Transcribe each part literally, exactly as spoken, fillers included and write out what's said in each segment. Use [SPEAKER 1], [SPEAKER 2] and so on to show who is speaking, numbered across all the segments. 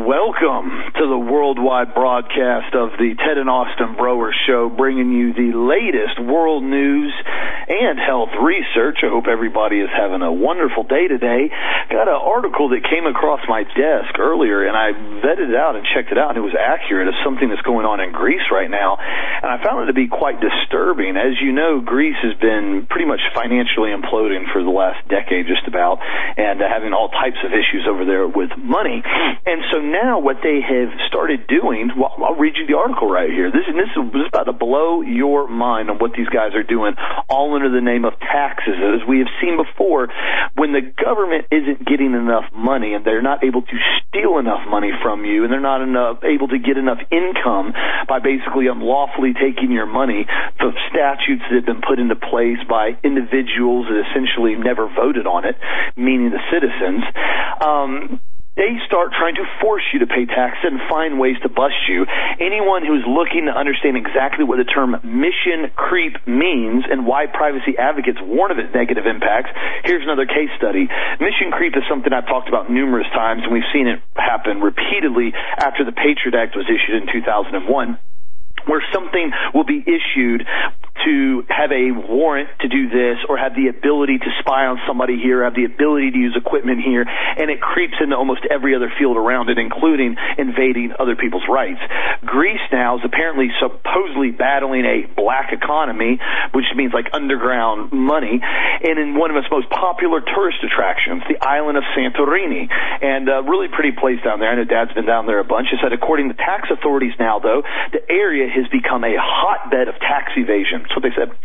[SPEAKER 1] welcome to the worldwide broadcast of the Ted and Austin Broer Show, bringing you the latest world news and health research. I hope everybody is having a wonderful day today. Got an article that came across my desk earlier, and I vetted it out and checked it out, and it was accurate of something that's going on in Greece right now, and I found it to be quite disturbing. As you know, Greece has been pretty much financially imploding for the last decade, just about, and uh, having all types of issues over there with money. And so now what they have started doing, well, I'll read you the article right here. This, this is about to blow your mind on what these guys are doing, all under the name of taxes. As we have seen before, when the government isn't getting enough money and they're not able to steal enough money from you, and they're not enough, able to get enough income by basically unlawfully taking your money, the statutes that have been put into place by individuals that essentially never voted on it, meaning the citizens, um, they start trying to force you to pay taxes and find ways to bust you. Anyone who is looking to understand exactly what the term mission creep means and why privacy advocates warn of its negative impacts, here's another case study. Mission creep is something I've talked about numerous times, and we've seen it happen repeatedly after the Patriot Act was issued in two thousand one. Where something will be issued to have a warrant to do this, or have the ability to spy on somebody here, have the ability to use equipment here, and it creeps into almost every other field around it, including invading other people's rights. Greece now is apparently supposedly battling a black economy, which means like underground money, and in one of its most popular tourist attractions, the island of Santorini, and a really pretty place down there. I know Dad's been down there a bunch. It said, according to tax authorities now, though, the area has become a hotbed of tax evasion. That's what they said.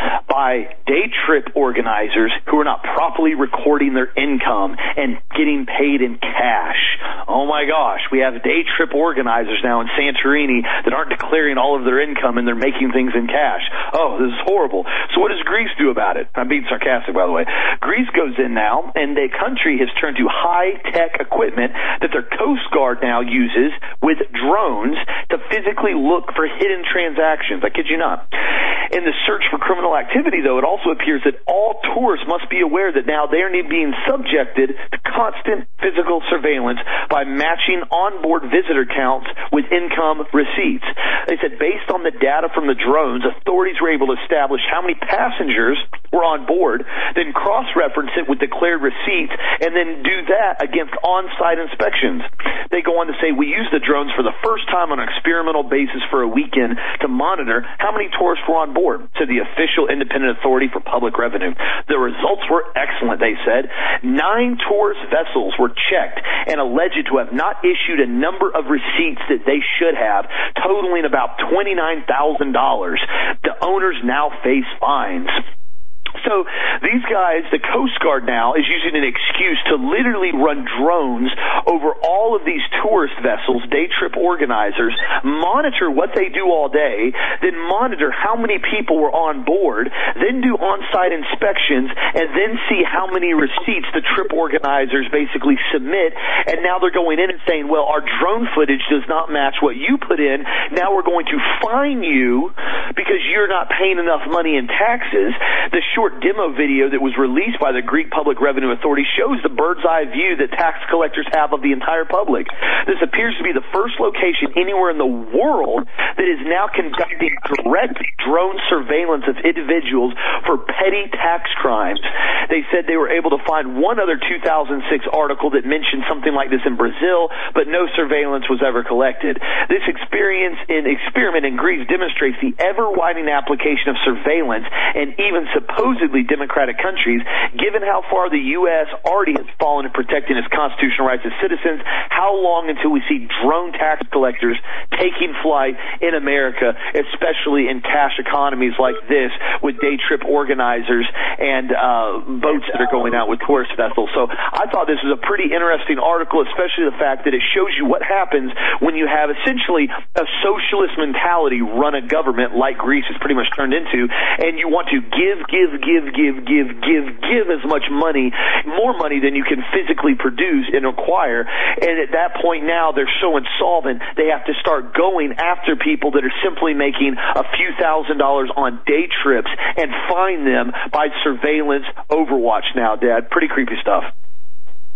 [SPEAKER 1] By day trip organizers who are not properly recording their income and getting paid in cash. Oh my gosh, we have day trip organizers now in Santorini that aren't declaring all of their income, and they're making things in cash. Oh, this is horrible. So what does Greece do about it? I'm being sarcastic, by the way. Greece goes in now, and the country has turned to high-tech equipment that their Coast Guard now uses with drones to physically look for hidden transactions. I kid you not. In the search for criminal activity, though, it also appears that all tourists must be aware that now they are being subjected to constant physical surveillance by matching onboard visitor counts with income receipts. They said based on the data from the drones, authorities were able to establish how many passengers were on board, then cross-reference it with declared receipts, and then do that against on-site inspections. They go on to say, we used the drones for the first time on an experimental basis for a weekend to monitor how many tourists were on board, to the official independent authority for public revenue. The results were excellent, they said. Nine tourist vessels were checked and alleged to have not issued a number of receipts that they should have, totaling about twenty-nine thousand dollars. The owners now face fines. So these guys, the Coast Guard now, is using an excuse to literally run drones over all of these tourist vessels, day trip organizers, monitor what they do all day, then monitor how many people were on board, then do on-site inspections, and then see how many receipts the trip organizers basically submit. And now they're going in and saying, well, our drone footage does not match what you put in. Now we're going to fine you because you're not paying enough money in taxes. The short demo video that was released by the Greek Public Revenue Authority shows the bird's eye view that tax collectors have of the entire public. This appears to be the first location anywhere in the world that is now conducting direct drone surveillance of individuals for petty tax crimes. They said they were able to find one other two thousand six article that mentioned something like this in Brazil, but no surveillance was ever collected. This experience in experiment in Greece demonstrates the ever-widening application of surveillance and even supposedly democratic countries, given how far the U S already has fallen in protecting its constitutional rights as citizens. How long until we see drone tax collectors taking flight in America, especially in cash economies like this with day trip organizers and uh, boats that are going out with tourist vessels? So I thought this was a pretty interesting article, especially the fact that it shows you what happens when you have essentially a socialist mentality run a government like Greece has pretty much turned into, and you want to give, give, give, give, give, give, give as much money, more money than you can physically produce and acquire. And at that point now, they're so insolvent, they have to start going after people that are simply making a few thousand dollars on day trips and find them by surveillance overwatch now, Dad. Pretty creepy stuff.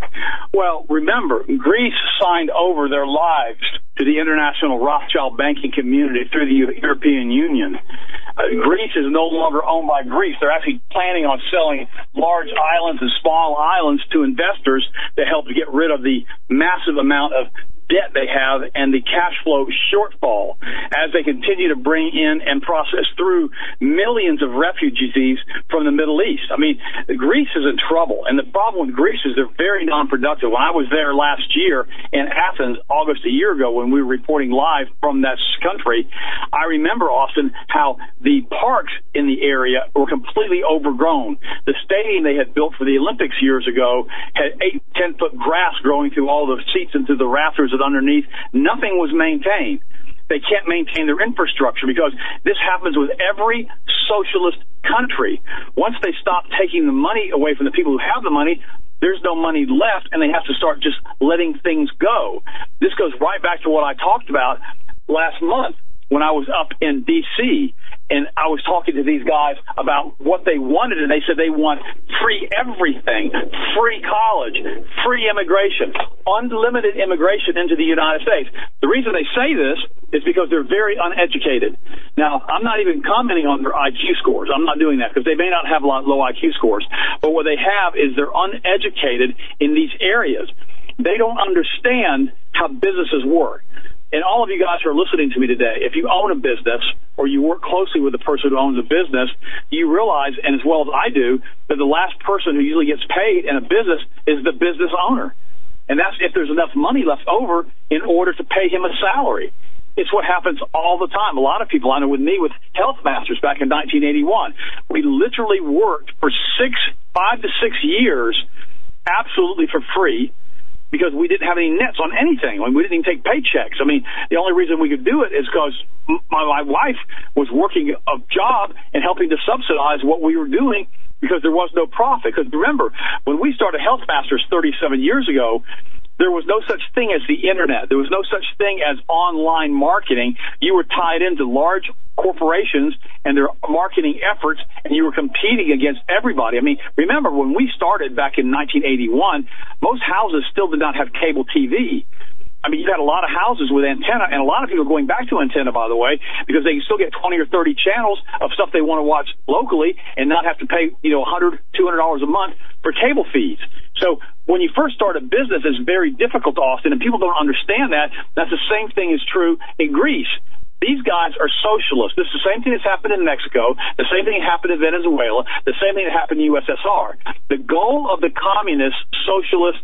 [SPEAKER 2] Well, remember, Greece signed over their lives to the international Rothschild banking community through the European Union. Uh, Greece is no longer owned by Greece. They're actually planning on selling large islands and small islands to investors to help get rid of the massive amount of debt they have and the cash flow shortfall as they continue to bring in and process through millions of refugees from the Middle East. I mean, Greece is in trouble, and the problem with Greece is they're very non-productive. When I was there last year in Athens, August a year ago, when we were reporting live from that country, I remember, Austin, how the parks in the area were completely overgrown. The stadium they had built for the Olympics years ago had eight, ten-foot grass growing through all the seats and through the rafters underneath. Nothing was maintained. They can't maintain their infrastructure because this happens with every socialist country. Once they stop taking the money away from the people who have the money, there's no money left, and they have to start just letting things go. This goes right back to what I talked about last month when I was up in D C, and I was talking to these guys about what they wanted, and they said they want free everything, free college, free immigration, unlimited immigration into the United States. The reason they say this is because they're very uneducated. Now, I'm not even commenting on their I Q scores. I'm not doing that because they may not have a lot low I Q scores, but what they have is they're uneducated in these areas. They don't understand how businesses work. And all of you guys who are listening to me today, if you own a business or you work closely with the person who owns a business, you realize, and as well as I do, that the last person who usually gets paid in a business is the business owner. And that's if there's enough money left over in order to pay him a salary. It's what happens all the time. A lot of people, I know with me, with Health Masters back in nineteen eighty-one, we literally worked for six, five to six years absolutely for free, because we didn't have any nets on anything. I mean, we didn't even take paychecks. I mean, the only reason we could do it is because my, my wife was working a job and helping to subsidize what we were doing because there was no profit. Because remember, when we started Health Masters thirty-seven years ago, there was no such thing as the Internet. There was no such thing as online marketing. You were tied into large corporations and their marketing efforts, and you were competing against everybody. I mean, remember, when we started back in nineteen eighty-one, most houses still did not have cable T V. I mean, you had a lot of houses with antenna, and a lot of people are going back to antenna, by the way, because they can still get twenty or thirty channels of stuff they want to watch locally and not have to pay, you know, one hundred dollars, two hundred dollars a month for cable fees. So when you first start a business, it's very difficult, Austin, and people don't understand that. That's the same thing is true in Greece. These guys are socialists. This is the same thing that's happened in Mexico, the same thing that happened in Venezuela, the same thing that happened in the U S S R. The goal of the communist, socialist,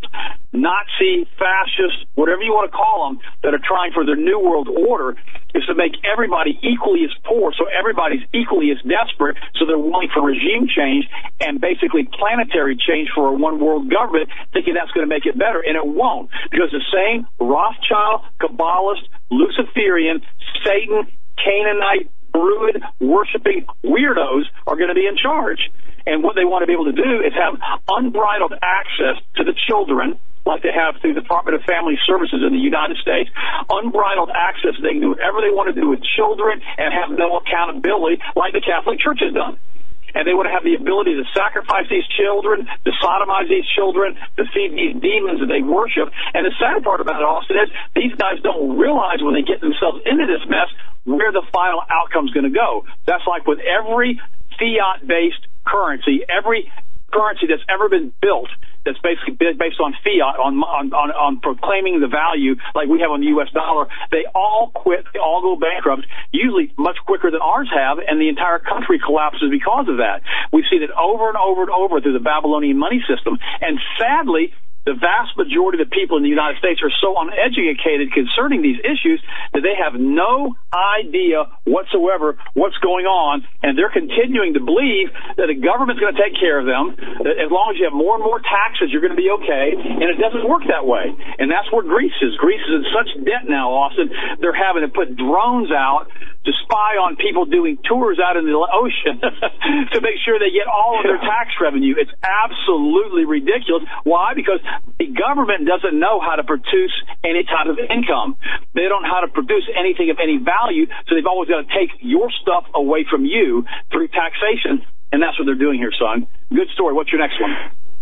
[SPEAKER 2] Nazi, fascist, whatever you want to call them, that are trying for their new world order is to make everybody equally as poor, so everybody's equally as desperate, so they're willing for regime change and basically planetary change for a one-world government, thinking that's going to make it better, and it won't, because the same Rothschild, Kabbalist, Luciferian, Satan, Canaanite, Druid, worshiping weirdos are going to be in charge. And what they want to be able to do is have unbridled access to the children, like they have through the Department of Family Services in the United States, unbridled access. They can do whatever they want to do with children and have no accountability like the Catholic Church has done. And they want to have the ability to sacrifice these children, to sodomize these children, to feed these demons that they worship. And the sad part about it, Austin, is these guys don't realize when they get themselves into this mess where the final outcome is going to go. That's like with every fiat-based currency, every currency that's ever been built that's basically based on fiat, on, on on on proclaiming the value like we have on the U S dollar, they all quit, they all go bankrupt, usually much quicker than ours have, and the entire country collapses because of that. We've seen it over and over and over through the Babylonian money system, and sadly, the vast majority of the people in the United States are so uneducated concerning these issues that they have no idea whatsoever what's going on, and they're continuing to believe that the government's going to take care of them. That as long as you have more and more taxes, you're going to be okay, and it doesn't work that way. And that's where Greece is. Greece is in such debt now, Austin, they're having to put drones out to spy on people doing tours out in the ocean to make sure they get all of their tax revenue. It's absolutely ridiculous. Why? Because the government doesn't know how to produce any type of income. They don't know how to produce anything of any value, so they've always got to take your stuff away from you through taxation, and that's what they're doing here, son. Good story. What's your next one?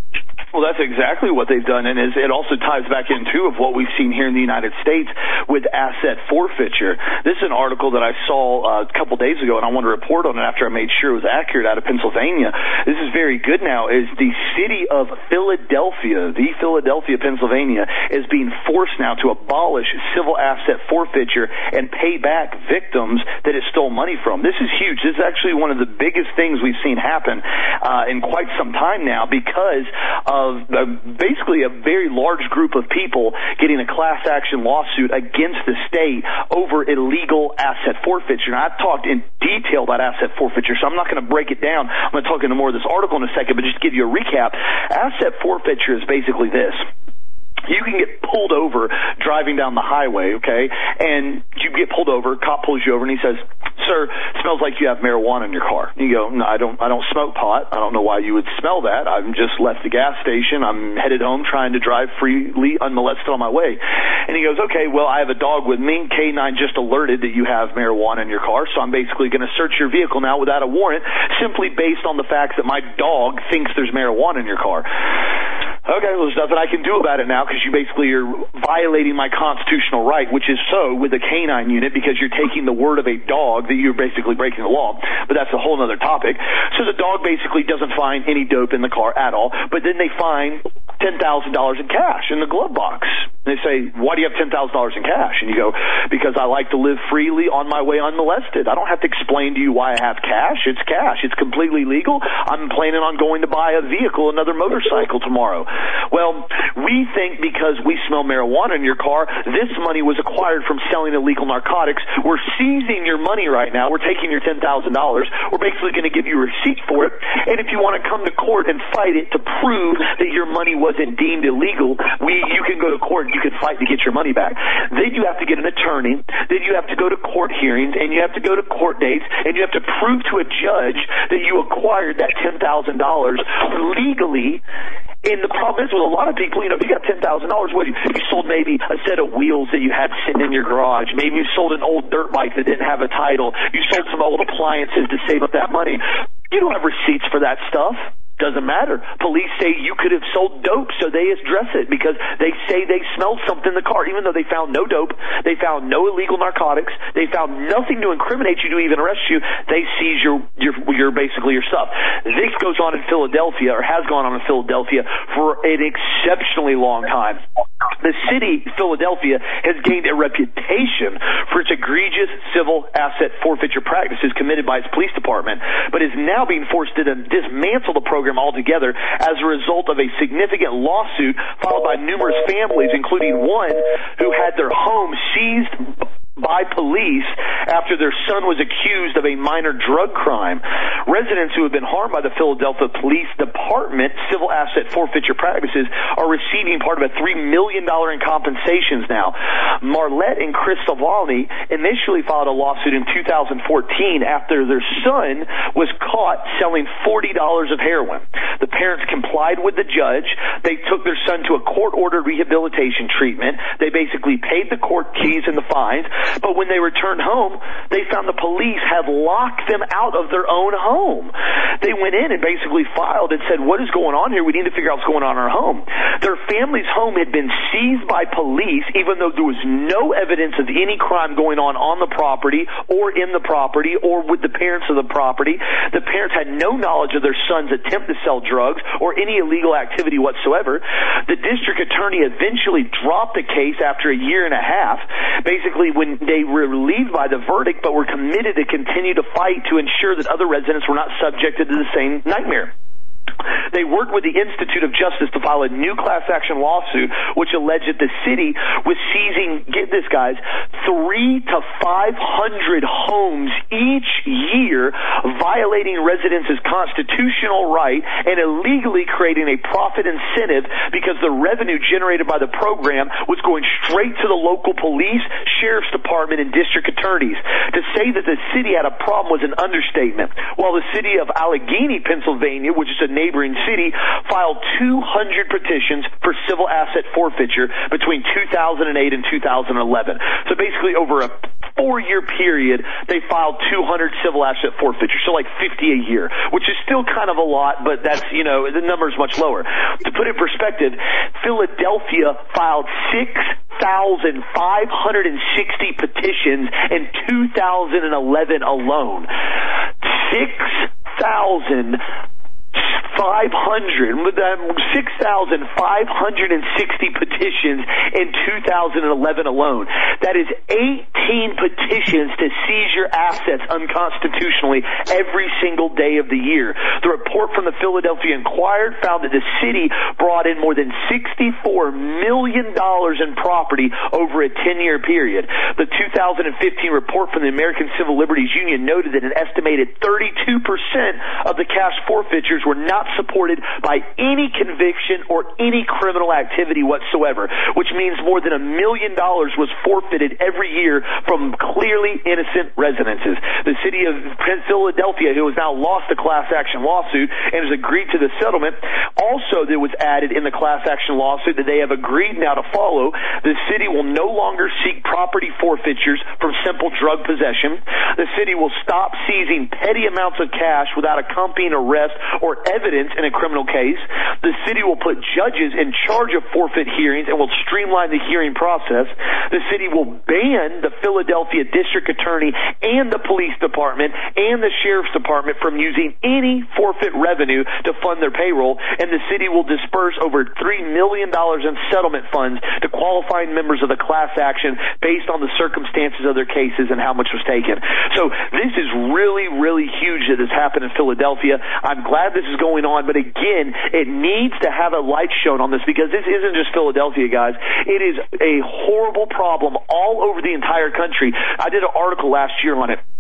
[SPEAKER 1] Well, that's exactly what they've done, and it also ties back into of what we've seen here in the United States with asset forfeiture. This is an article that I saw uh, a couple days ago, and I wanted to report on it after I made sure it was accurate, out of Pennsylvania. This is very good now, is the city of Philadelphia, the Philadelphia, Pennsylvania, is being forced now to abolish civil asset forfeiture and pay back victims that it stole money from. This is huge. This is actually one of the biggest things we've seen happen uh, in quite some time now, because of uh, basically a very large group of people getting a class action lawsuit against the state over illegal asset forfeiture. Now, I've talked in detail about asset forfeiture, so I'm not going to break it down. I'm going to talk into more of this article in a second, but just to give you a recap, asset forfeiture is basically this. You can get pulled over driving down the highway, okay, and you get pulled over, cop pulls you over, and he says, "Sir, it smells like you have marijuana in your car." And you go, "No, I don't, I don't smoke pot. I don't know why you would smell that. I've just left the gas station. I'm headed home trying to drive freely, unmolested on my way." And he goes, "Okay, well, I have a dog with me. K nine just alerted that you have marijuana in your car, so I'm basically going to search your vehicle now without a warrant, simply based on the fact that my dog thinks there's marijuana in your car." Okay, well, there's nothing I can do about it now, because you basically are violating my constitutional right, which is so with a canine unit, because you're taking the word of a dog that you're basically breaking the law. But that's a whole other topic. So the dog basically doesn't find any dope in the car at all, but then they find ten thousand dollars in cash in the glove box. And they say, "Why do you have ten thousand dollars in cash?" And you go, "Because I like to live freely on my way unmolested. I don't have to explain to you why I have cash. It's cash. It's completely legal. I'm planning on going to buy a vehicle, another motorcycle tomorrow." Well, we think because we smell marijuana in your car, this money was acquired from selling illegal narcotics. We're seizing your money right now. We're taking your ten thousand dollars. We're basically going to give you a receipt for it. And if you want to come to court and fight it to prove that your money wasn't deemed illegal, we you can go to court and you can fight to get your money back. Then you have to get an attorney. Then you have to go to court hearings, and you have to go to court dates, and you have to prove to a judge that you acquired that ten thousand dollars legally. And the problem is with a lot of people, you know, if you got ten thousand dollars, what, you, you sold maybe a set of wheels that you had sitting in your garage. Maybe you sold an old dirt bike that didn't have a title. You sold some old appliances to save up that money. You don't have receipts for that stuff. Doesn't matter. Police say you could have sold dope, so they address it because they say they smelled something in the car, even though they found no dope, they found no illegal narcotics, they found nothing to incriminate you to even arrest you. They seize your your, your basically your stuff. This goes on in Philadelphia, or has gone on in Philadelphia for an exceptionally long time. The city, Philadelphia, has gained a reputation for its egregious civil asset forfeiture practices committed by its police department, but is now being forced to dismantle the program altogether as a result of a significant lawsuit filed by numerous families, including one who had their home seized by police after their son was accused of a minor drug crime. Residents who have been harmed by the Philadelphia Police Department civil asset forfeiture practices are receiving part of a three million dollars in compensations now. Marlette and Chris Savalny initially filed a lawsuit in two thousand fourteen after their son was caught selling forty dollars of heroin. The parents complied with the judge. They took their son to a court-ordered rehabilitation treatment. They basically paid the court keys and the fines. But when they returned home, they found the police had locked them out of their own home. They went in and basically filed and said, "What is going on here? We need to figure out what's going on in our home." Their family's home had been seized by police, even though there was no evidence of any crime going on on the property or in the property or with the parents of the property. The parents had no knowledge of their son's attempt to sell drugs or any illegal activity whatsoever. The district attorney eventually dropped the case after a year and a half, basically when they were relieved by the verdict, but were committed to continue to fight to ensure that other residents were not subjected to the same nightmare. They worked with the Institute of Justice to file a new class action lawsuit which alleged that the city was seizing, get this guys, three to five hundred homes each year, violating residents' constitutional right and illegally creating a profit incentive because the revenue generated by the program was going straight to the local police, sheriff's department, and district attorneys. To say that the city had a problem was an understatement. While the city of Allegheny, Pennsylvania, which is a neighboring neighboring city, filed two hundred petitions for civil asset forfeiture between two thousand eight and two thousand eleven. So basically over a four-year period, they filed two hundred civil asset forfeitures, so like fifty a year, which is still kind of a lot, but that's, you know, the number is much lower. To put it in perspective, Philadelphia filed six thousand five hundred sixty petitions in two thousand eleven alone. six thousand five hundred, six thousand five hundred sixty petitions in two thousand eleven alone. That is eighteen petitions to seize your assets unconstitutionally every single day of the year. The report from the Philadelphia Inquirer found that the city brought in more than sixty-four million dollars in property over a ten-year period. The two thousand fifteen report from the American Civil Liberties Union noted that an estimated thirty-two percent of the cash forfeitures were not supported by any conviction or any criminal activity whatsoever, which means more than a million dollars was forfeited every year from clearly innocent residences. The city of Philadelphia, who has now lost the class action lawsuit and has agreed to the settlement, also there was added in the class action lawsuit that they have agreed now to follow. The city will no longer seek property forfeitures from simple drug possession. The city will stop seizing petty amounts of cash without accompanying arrest or evidence in a criminal case. The city will put judges in charge of forfeit hearings and will streamline the hearing process. The city will ban the Philadelphia district attorney and the police department and the sheriff's department from using any forfeit revenue to fund their payroll, and the city will disperse over three million dollars in settlement funds to qualifying members of the class action based on the circumstances of their cases and how much was taken. So this is really, really huge that this happened in Philadelphia. I'm glad this is going on, but again, it needs to have a light shown on this, because this isn't just Philadelphia, guys. It is a horrible problem all over the entire country. I did an article last year on it.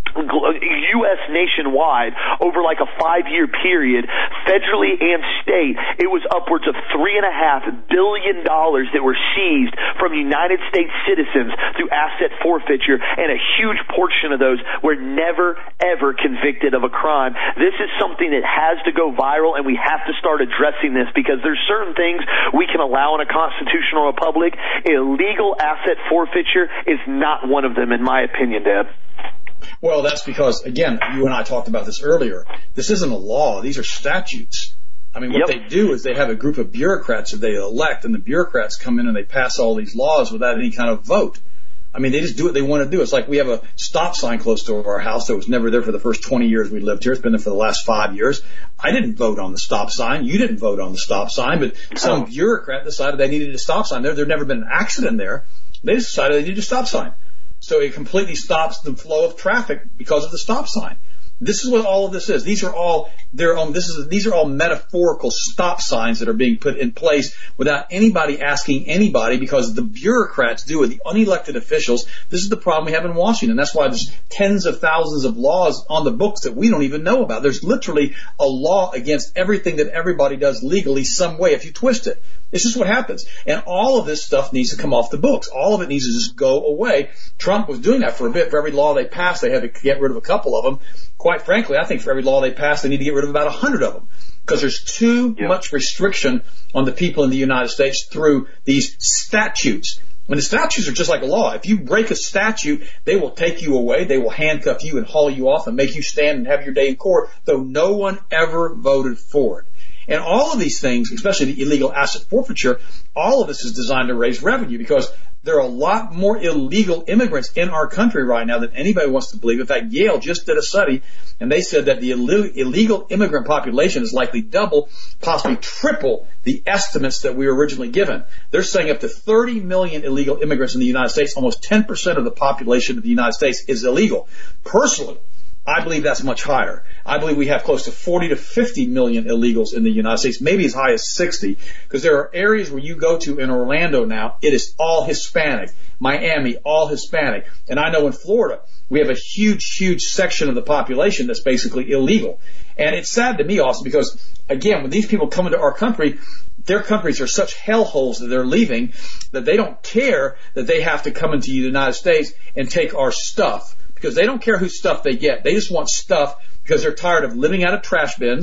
[SPEAKER 1] U S nationwide, over like a five-year period, federally and state, it was upwards of three and a half billion dollars that were seized from United States citizens through asset forfeiture, and a huge portion of those were never, ever convicted of a crime. This is something that has to go viral, and we have to start addressing this, because there's certain things we can allow in a constitutional republic. Illegal asset forfeiture is not one of them, in my opinion, Dad.
[SPEAKER 3] Well, that's because, again, you and I talked about this earlier. This isn't a law. These are statutes. I mean, what yep. they do is they have a group of bureaucrats that they elect, and the bureaucrats come in and they pass all these laws without any kind of vote. I mean, they just do what they want to do. It's like we have a stop sign close to our house that was never there for the first twenty years we lived here. It's been there for the last five years. I didn't vote on the stop sign. You didn't vote on the stop sign, but some bureaucrat decided they needed a stop sign there. There'd never been an accident there. They just decided they needed a stop sign. So it completely stops the flow of traffic because of the stop sign. This is what all of this is. These are all they're um, this is these are all metaphorical stop signs that are being put in place without anybody asking anybody, because the bureaucrats do it, the unelected officials. This is the problem we have in Washington. That's why there's tens of thousands of laws on the books that we don't even know about. There's literally a law against everything that everybody does legally some way if you twist it. It's just what happens. And all of this stuff needs to come off the books. All of it needs to just go away. Trump was doing that for a bit. For every law they passed, they had to get rid of a couple of them. Quite frankly, I think for every law they pass, they need to get rid of about a hundred of them, because there's too yeah. much restriction on the people in the United States through these statutes. And the statutes are just like a law. If you break a statute, they will take you away, they will handcuff you and haul you off and make you stand and have your day in court, though no one ever voted for it. And all of these things, especially the illegal asset forfeiture, all of this is designed to raise revenue, because there are a lot more illegal immigrants in our country right now than anybody wants to believe. In fact, Yale just did a study, and they said that the illegal immigrant population is likely double, possibly triple the estimates that we were originally given. They're saying up to thirty million illegal immigrants in the United States. Almost ten percent of the population of the United States is illegal. Personally, I believe that's much higher. I believe we have close to forty to fifty million illegals in the United States, maybe as high as sixty, because there are areas where you go to in Orlando now, it is all Hispanic. Miami, all Hispanic. And I know in Florida, we have a huge, huge section of the population that's basically illegal. And it's sad to me, Austin, because, again, when these people come into our country, their countries are such hellholes that they're leaving that they don't care that they have to come into the United States and take our stuff. Because they don't care whose stuff they get. They just want stuff because they're tired of living out of trash bins,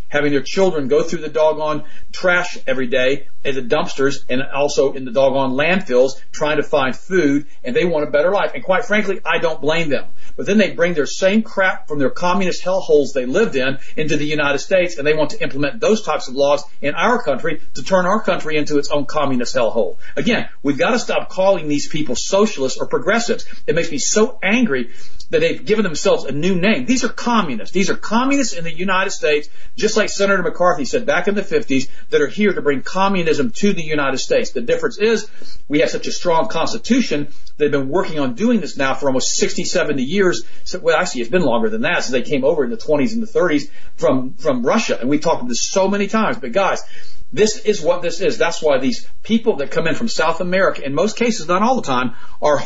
[SPEAKER 3] having their children go through the doggone trash every day at the dumpsters and also in the doggone landfills trying to find food, and they want a better life. And quite frankly, I don't blame them. But then they bring their same crap from their communist hellholes they lived in into the United States, and they want to implement those types of laws in our country to turn our country into its own communist hellhole. Again, we've got to stop calling these people socialists or progressives. It makes me so angry that they've given themselves a new name. These are communists. These are communists in the United States, just like Senator McCarthy said back in the fifties, that are here to bring communism to the United States. The difference is we have such a strong constitution. They've been working on doing this now for almost sixty, seventy years. So, well, actually, it's been longer than that since they came over in the twenties and the thirties from, from Russia. And we've talked about this so many times. But guys, this is what this is. That's why these people that come in from South America, in most cases, not all the time, are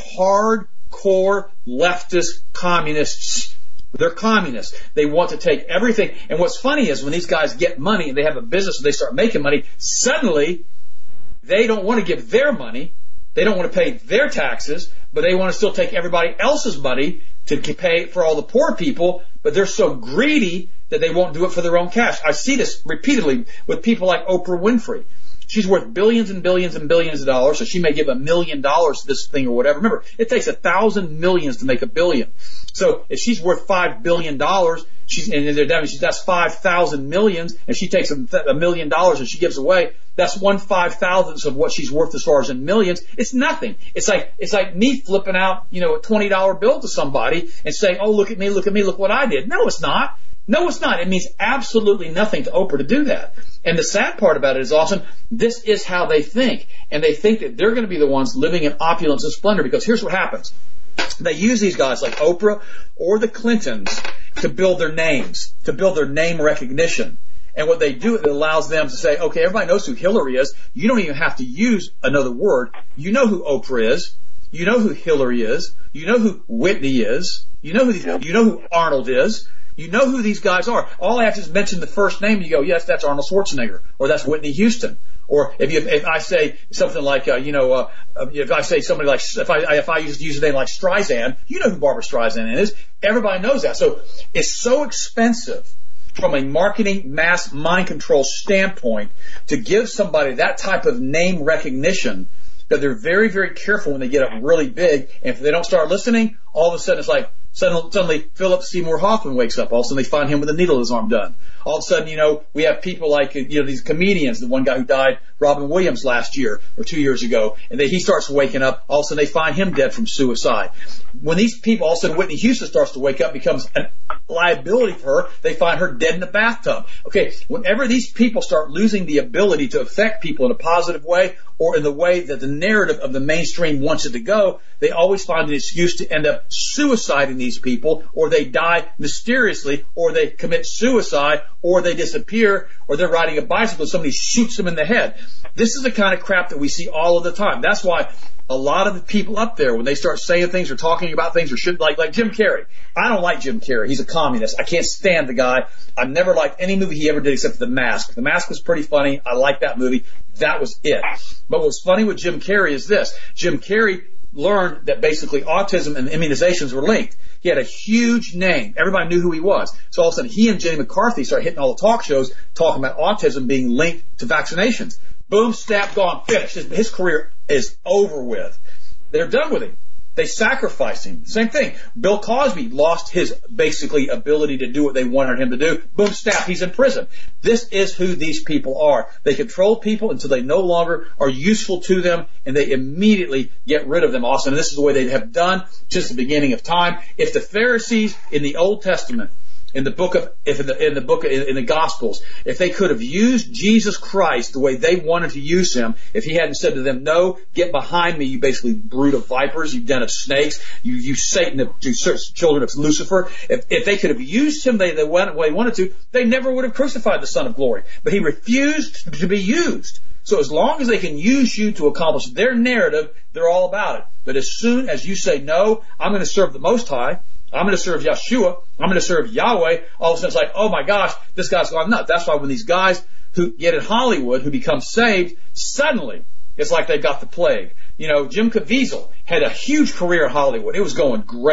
[SPEAKER 3] hardcore leftist communists. They're communists. They want to take everything. And what's funny is when these guys get money and they have a business and they start making money, suddenly they don't want to give their money. They don't want to pay their taxes, but they want to still take everybody else's money to pay for all the poor people, but they're so greedy that they won't do it for their own cash. I see this repeatedly with people like Oprah Winfrey. She's worth billions and billions and billions of dollars, so she may give a million dollars to this thing or whatever. Remember, it takes a thousand millions to make a billion. So if she's worth five billion dollars, she's, and that means that's five thousand millions, and she takes a, a million dollars and she gives away, that's one five thousandth of what she's worth as far as in millions. It's nothing. It's like, it's like me flipping out, you know, a twenty dollar bill to somebody and saying, oh, look at me, look at me, look what I did. No, it's not. No, it's not. It means absolutely nothing to Oprah to do that. And the sad part about it is, Austin, this is how they think. And they think that they're going to be the ones living in opulence and splendor, because here's what happens. They use these guys like Oprah or the Clintons to build their names, to build their name recognition. And what they do, it allows them to say, okay, everybody knows who Hillary is. You don't even have to use another word. You know who Oprah is. You know who Hillary is. You know who Whitney is. You know who these, you know who Arnold is. You know who these guys are. All I have to do is mention the first name, and you go, yes, that's Arnold Schwarzenegger, or that's Whitney Houston. Or if you, if I say something like, uh, you know, uh, if I say somebody like, if I, if I use, use a name like Streisand, you know who Barbara Streisand is. Everybody knows that. So it's so expensive from a marketing mass mind control standpoint to give somebody that type of name recognition that they're very, very careful when they get up really big. And if they don't start listening, all of a sudden it's like, Suddenly, Philip Seymour Hoffman wakes up. All of a sudden, they find him with a needle in his arm done. All of a sudden, you know, we have people like, you know, these comedians, the one guy who died, Robin Williams, last year or two years ago, and they, he starts waking up. All of a sudden, they find him dead from suicide. When these people, all of a sudden, Whitney Houston starts to wake up, becomes a liability for her, they find her dead in the bathtub. Okay, whenever these people start losing the ability to affect people in a positive way or in the way that the narrative of the mainstream wants it to go, they always find an excuse to end up suiciding these people, or they die mysteriously, or they commit suicide, or they disappear, or they're riding a bicycle and somebody shoots them in the head. This is the kind of crap that we see all of the time. That's why a lot of the people up there, when they start saying things or talking about things or should, like, like Jim Carrey. I don't like Jim Carrey. He's a communist. I can't stand the guy. I've never liked any movie he ever did except for The Mask. The Mask was pretty funny. I liked that movie. That was it. But what's funny with Jim Carrey is this. Jim Carrey learned that basically autism and immunizations were linked. He had a huge name. Everybody knew who he was. So all of a sudden, he and Jenny McCarthy started hitting all the talk shows talking about autism being linked to vaccinations. Boom, snap, gone, finished. His, his career is over with. They're done with him. They sacrificed him. Same thing. Bill Cosby lost his basically ability to do what they wanted him to do. Boom, snap, he's in prison. This is who these people are. They control people until they no longer are useful to them, and they immediately get rid of them. Austin, and this is the way they have done since the beginning of time. If the Pharisees in the Old Testament, in the book of, if in the, in the book, in, in the Gospels, if they could have used Jesus Christ the way they wanted to use him, if he hadn't said to them, no, get behind me, you basically brood of vipers, you den of snakes, you, you Satan, you children of Lucifer, if, if they could have used him the, the way they wanted to, they never would have crucified the Son of Glory. But he refused to be used. So as long as they can use you to accomplish their narrative, they're all about it. But as soon as you say, no, I'm going to serve the Most High, I'm going to serve Yeshua, I'm going to serve Yahweh, all of a sudden it's like, oh my gosh, this guy's gone nuts. That's why when these guys who get in Hollywood, who become saved, suddenly it's like they've got the plague. You know, Jim Caviezel had a huge career in Hollywood. It was going great.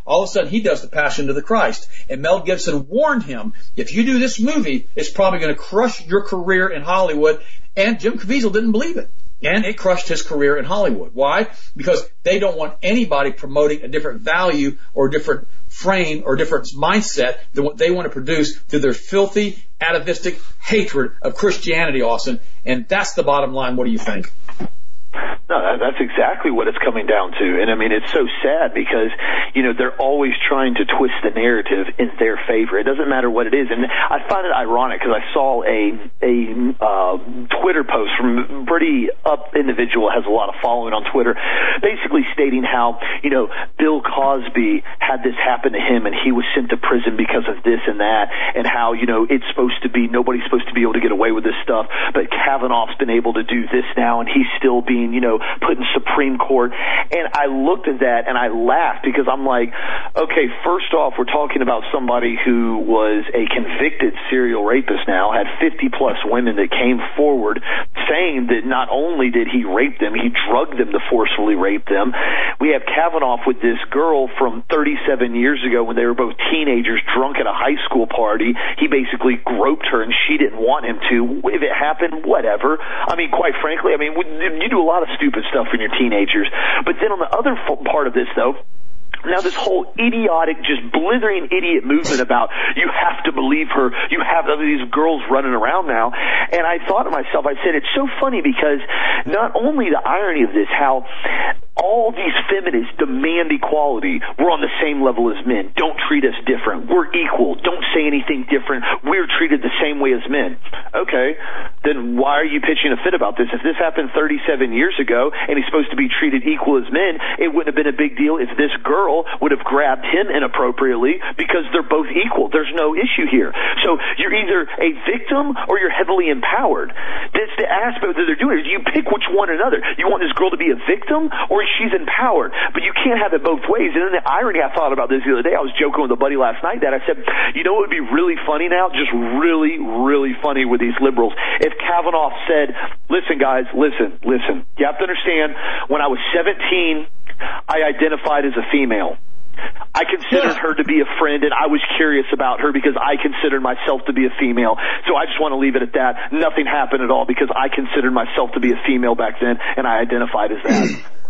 [SPEAKER 3] All of a sudden, he does The Passion of the Christ. And Mel Gibson warned him, if you do this movie, it's probably going to crush your career in Hollywood. And Jim Caviezel didn't believe it. And it crushed his career in Hollywood. Why? Because they don't want anybody promoting a different value or different frame or different mindset than what they want to produce through their filthy, atavistic hatred of Christianity, Austin. And that's the bottom line. What do you think?
[SPEAKER 1] No, that's exactly what it's coming down to. And I mean, it's so sad because, you know, they're always trying to twist the narrative in their favor. It doesn't matter what it is. And I find it ironic because I saw a, a, uh, Twitter post from a pretty up individual, has a lot of following on Twitter, basically stating how, you know, Bill Cosby had this happen to him and he was sent to prison because of this and that, and how, you know, it's supposed to be, nobody's supposed to be able to get away with this stuff, but Kavanaugh's been able to do this now and he's still being, you know, put in Supreme Court. And I looked at that and I laughed because I'm like, okay, first off, we're talking about somebody who was a convicted serial rapist now, had fifty plus women that came forward saying that not only did he rape them, he drugged them to forcefully rape them. We have Kavanaugh with this girl from thirty-seven years ago when they were both teenagers drunk at a high school party. He basically groped her and she didn't want him to. If it happened, whatever. I mean, quite frankly, I mean, you do a lot of stupid stuff when you're teenagers. But then on the other part of this, though, now this whole idiotic, just blithering idiot movement about you have to believe her, you have these girls running around now. And I thought to myself, I said, it's so funny because not only the irony of this, how all these feminists demand equality. We're on the same level as men. Don't treat us different. We're equal. Don't say anything different. We're treated the same way as men. Okay, then why are you pitching a fit about this? If this happened thirty-seven years ago and he's supposed to be treated equal as men, it wouldn't have been a big deal if this girl would have grabbed him inappropriately because they're both equal. There's no issue here. So you're either a victim or you're heavily empowered. That's the aspect that they're doing. You pick which one or another. You want this girl to be a victim or she's empowered, but you can't have it both ways. And then the irony, I thought about this the other day. I was joking with a buddy last night that I said, you know what would be really funny now? Just really, really funny with these liberals. If Kavanaugh said, listen guys, listen, listen. You have to understand, when I was seventeen, I identified as a female. I considered her to be a friend, and I was curious about her because I considered myself to be a female. So I just want to leave it at that. Nothing happened at all because I considered myself to be a female back then, and I identified as that.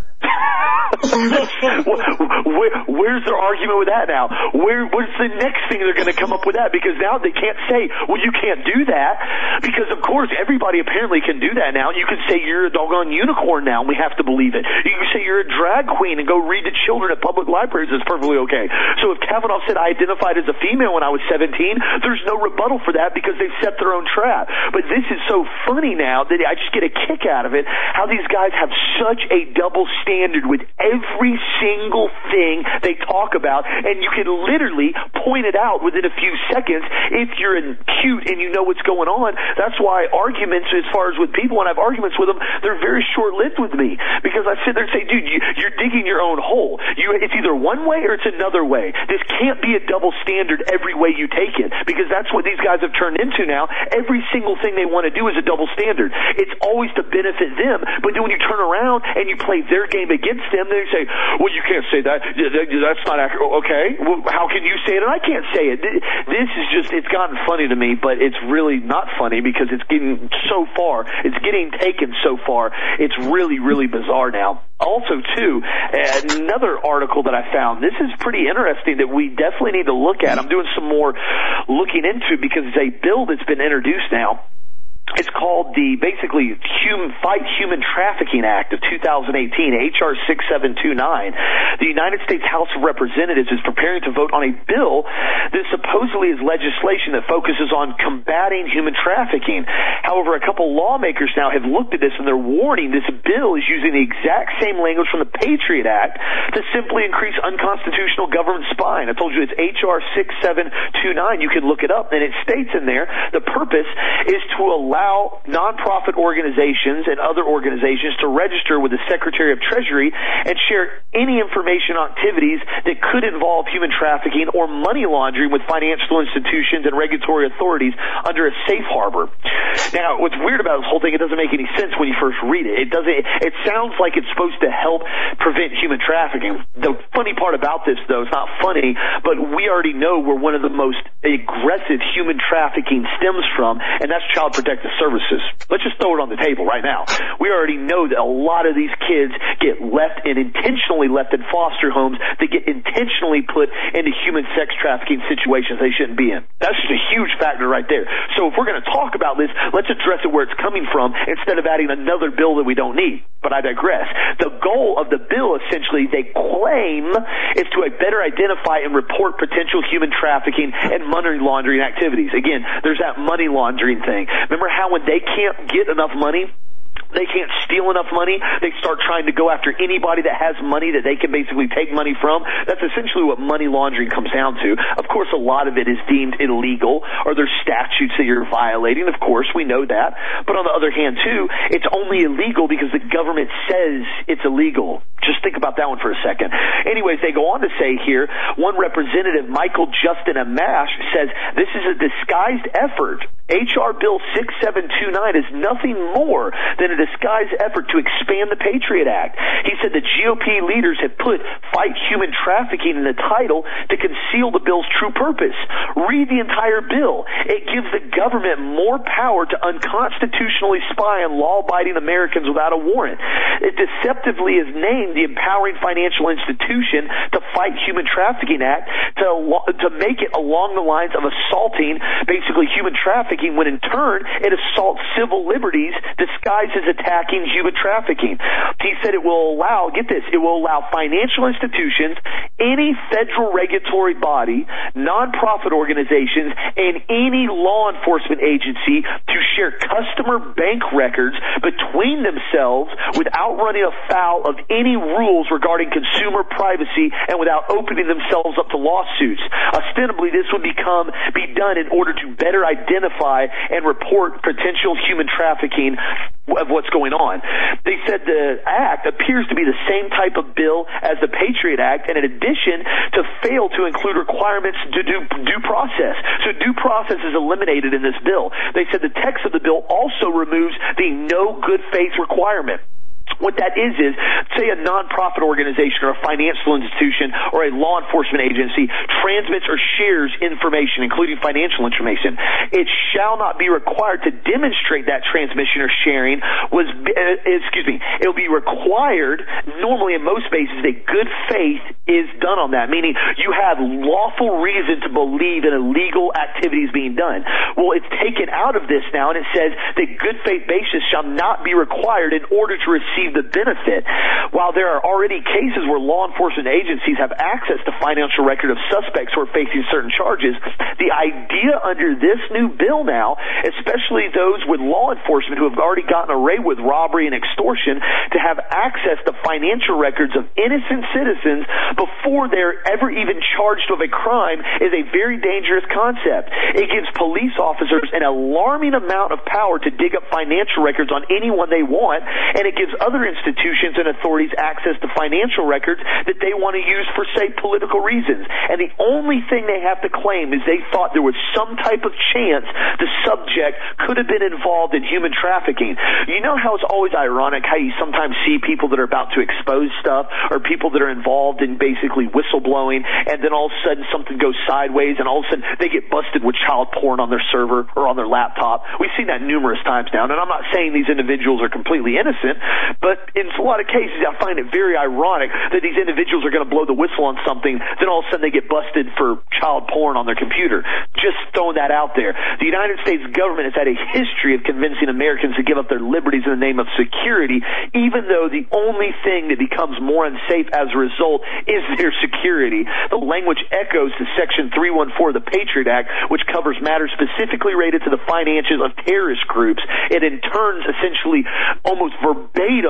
[SPEAKER 1] Where, where's their argument with that now? Where, what's the next thing they're going to come up with that? Because now they can't say, well, you can't do that. Because, of course, everybody apparently can do that now. You can say you're a doggone unicorn now, and we have to believe it. You can say you're a drag queen and go read to children at public libraries. It's perfectly okay. So if Kavanaugh said I identified as a female when I was seventeen, there's no rebuttal for that because they've set their own trap. But this is so funny now that I just get a kick out of it, how these guys have such a double standard with every single thing they talk about, and you can literally point it out within a few seconds if you're in cute and you know what's going on. That's why arguments, as far as with people, when I have arguments with them, they're very short-lived with me because I sit there and say, dude, you, you're digging your own hole. You, it's either one way or it's another way. This can't be a double standard every way you take it because that's what these guys have turned into now. Every single thing they want to do is a double standard. It's always to benefit them, but then when you turn around and you play their game against them, they say, well, you can't say that. That's not accurate. Okay, well, how can you say it and I can't say it? This is just, it's gotten funny to me, but it's really not funny because it's getting so far. It's getting taken so far. It's really, really bizarre now. Also, too, another article that I found, this is pretty interesting that we definitely need to look at. I'm doing some more looking into because it's a bill that's been introduced now. It's called the, basically, Human, Fight Human Trafficking Act of two thousand eighteen, H R six seven two nine. The United States House of Representatives is preparing to vote on a bill that supposedly is legislation that focuses on combating human trafficking. However, a couple lawmakers now have looked at this and they're warning this bill is using the exact same language from the Patriot Act to simply increase unconstitutional government spying. I told you it's H R six seven two nine. You can look it up, and it states in there the purpose is to allow allow nonprofit organizations and other organizations to register with the Secretary of Treasury and share any information on activities that could involve human trafficking or money laundering with financial institutions and regulatory authorities under a safe harbor. Now, what's weird about this whole thing, it doesn't make any sense when you first read it. It doesn't. It sounds like it's supposed to help prevent human trafficking. The funny part about this, though, it's not funny, but we already know where one of the most aggressive human trafficking stems from, and that's Child Protective Services. Let's just throw it on the table right now. We already know that a lot of these kids get left and intentionally left in foster homes that get intentionally put into human sex trafficking situations they shouldn't be in. That's just a huge factor right there. So if we're going to talk about this, let's address it where it's coming from instead of adding another bill that we don't need. But I digress. The goal of the bill, essentially, they claim, is to better identify and report potential human trafficking and money laundering activities. Again, there's that money laundering thing. Remember how when they can't get enough money, they can't steal enough money, they start trying to go after anybody that has money that they can basically take money from? That's essentially what money laundering comes down to. Of course, a lot of it is deemed illegal, or there's statutes that you're violating. Of course, we know that. But on the other hand, too, it's only illegal because the government says it's illegal. Just think about that one for a second. Anyways, they go on to say here, one representative, Michael Justin Amash, says this is a disguised effort. H R Bill six seven two nine is nothing more than a disguised effort to expand the Patriot Act. He said the G O P leaders have put fight human trafficking in the title to conceal the bill's true purpose. Read the entire bill. It gives the government more power to unconstitutionally spy on law-abiding Americans without a warrant. It deceptively is named the Empowering Financial Institution to Fight Human Trafficking Act to, to make it along the lines of assaulting basically human trafficking, when in turn it assaults civil liberties disguised as attacking human trafficking. He said it will allow, get this, it will allow financial institutions, any federal regulatory body, nonprofit organizations, and any law enforcement agency to share customer bank records between themselves without running afoul of any rules regarding consumer privacy and without opening themselves up to lawsuits. Ostensibly, this would become be done in order to better identify and report potential human trafficking of what's going on. They said the act appears to be the same type of bill as the Patriot Act, and in addition to fail to include requirements to do due process. So due process is eliminated in this bill. They said the text of the bill also removes the no good faith requirement. What that is is, say a nonprofit organization or a financial institution or a law enforcement agency transmits or shares information, including financial information. It shall not be required to demonstrate that transmission or sharing was, uh, excuse me, it will be required, normally in most cases, that good faith is done on that, meaning you have lawful reason to believe that illegal activity is being done. Well, it's taken out of this now, and it says that good faith basis shall not be required in order to receive the benefit. While there are already cases where law enforcement agencies have access to financial record of suspects who are facing certain charges, the idea under this new bill now, especially those with law enforcement who have already gotten away with robbery and extortion, to have access to financial records of innocent citizens before they're ever even charged with a crime, is a very dangerous concept. It gives police officers an alarming amount of power to dig up financial records on anyone they want, and it gives other institutions and authorities access to financial records that they want to use for, say, political reasons. And the only thing they have to claim is they thought there was some type of chance the subject could have been involved in human trafficking. You know how it's always ironic how you sometimes see people that are about to expose stuff, or people that are involved in basically whistleblowing, and then all of a sudden something goes sideways and all of a sudden they get busted with child porn on their server or on their laptop. We've seen that numerous times now, and I'm not saying these individuals are completely innocent, but in a lot of cases, I find it very ironic that these individuals are going to blow the whistle on something, then all of a sudden they get busted for child porn on their computer. Just throwing that out there. The United States government has had a history of convincing Americans to give up their liberties in the name of security, even though the only thing that becomes more unsafe as a result is their security. The language echoes to Section three fourteen of the Patriot Act, which covers matters specifically related to the finances of terrorist groups. It in turn essentially almost verbatim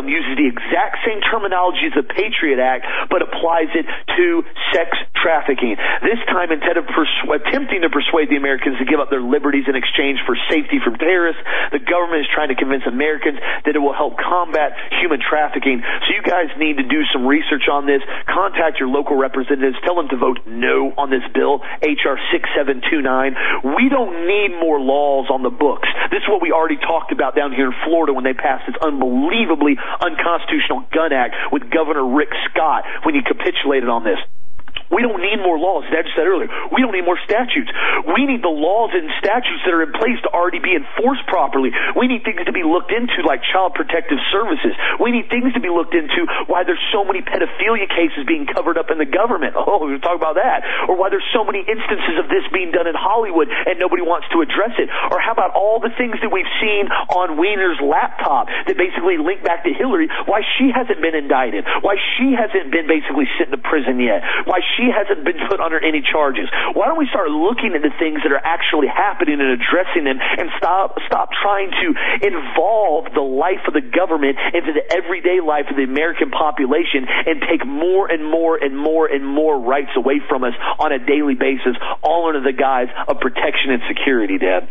[SPEAKER 1] Freedom uses the exact same terminology as the Patriot Act, but applies it to sex trafficking. This time, instead of persu- attempting to persuade the Americans to give up their liberties in exchange for safety from terrorists, the government is trying to convince Americans that it will help combat human trafficking. So you guys need to do some research on this. Contact your local representatives. Tell them to vote no on this bill, H R six seven two nine. We don't need more laws on the books. This is what we already talked about down here in Florida when they passed this unbelievably unconstitutional gun act with Governor Rick Scott when he capitulated on this. We don't need more laws. As Ed said earlier, we don't need more statutes. We need the laws and statutes that are in place to already be enforced properly. We need things to be looked into like child protective services. We need things to be looked into why there's so many pedophilia cases being covered up in the government. Oh, we're going to talk about that. Or why there's so many instances of this being done in Hollywood and nobody wants to address it. Or how about all the things that we've seen on Weiner's laptop that basically link back to Hillary, why she hasn't been indicted, why she hasn't been basically sent to prison yet, why she hasn't been put under any charges. Why don't we start looking into things that are actually happening and addressing them, and stop stop trying to involve the life of the government into the everyday life of the American population and take more and more and more and more rights away from us on a daily basis, all under the guise of protection and security, Dad.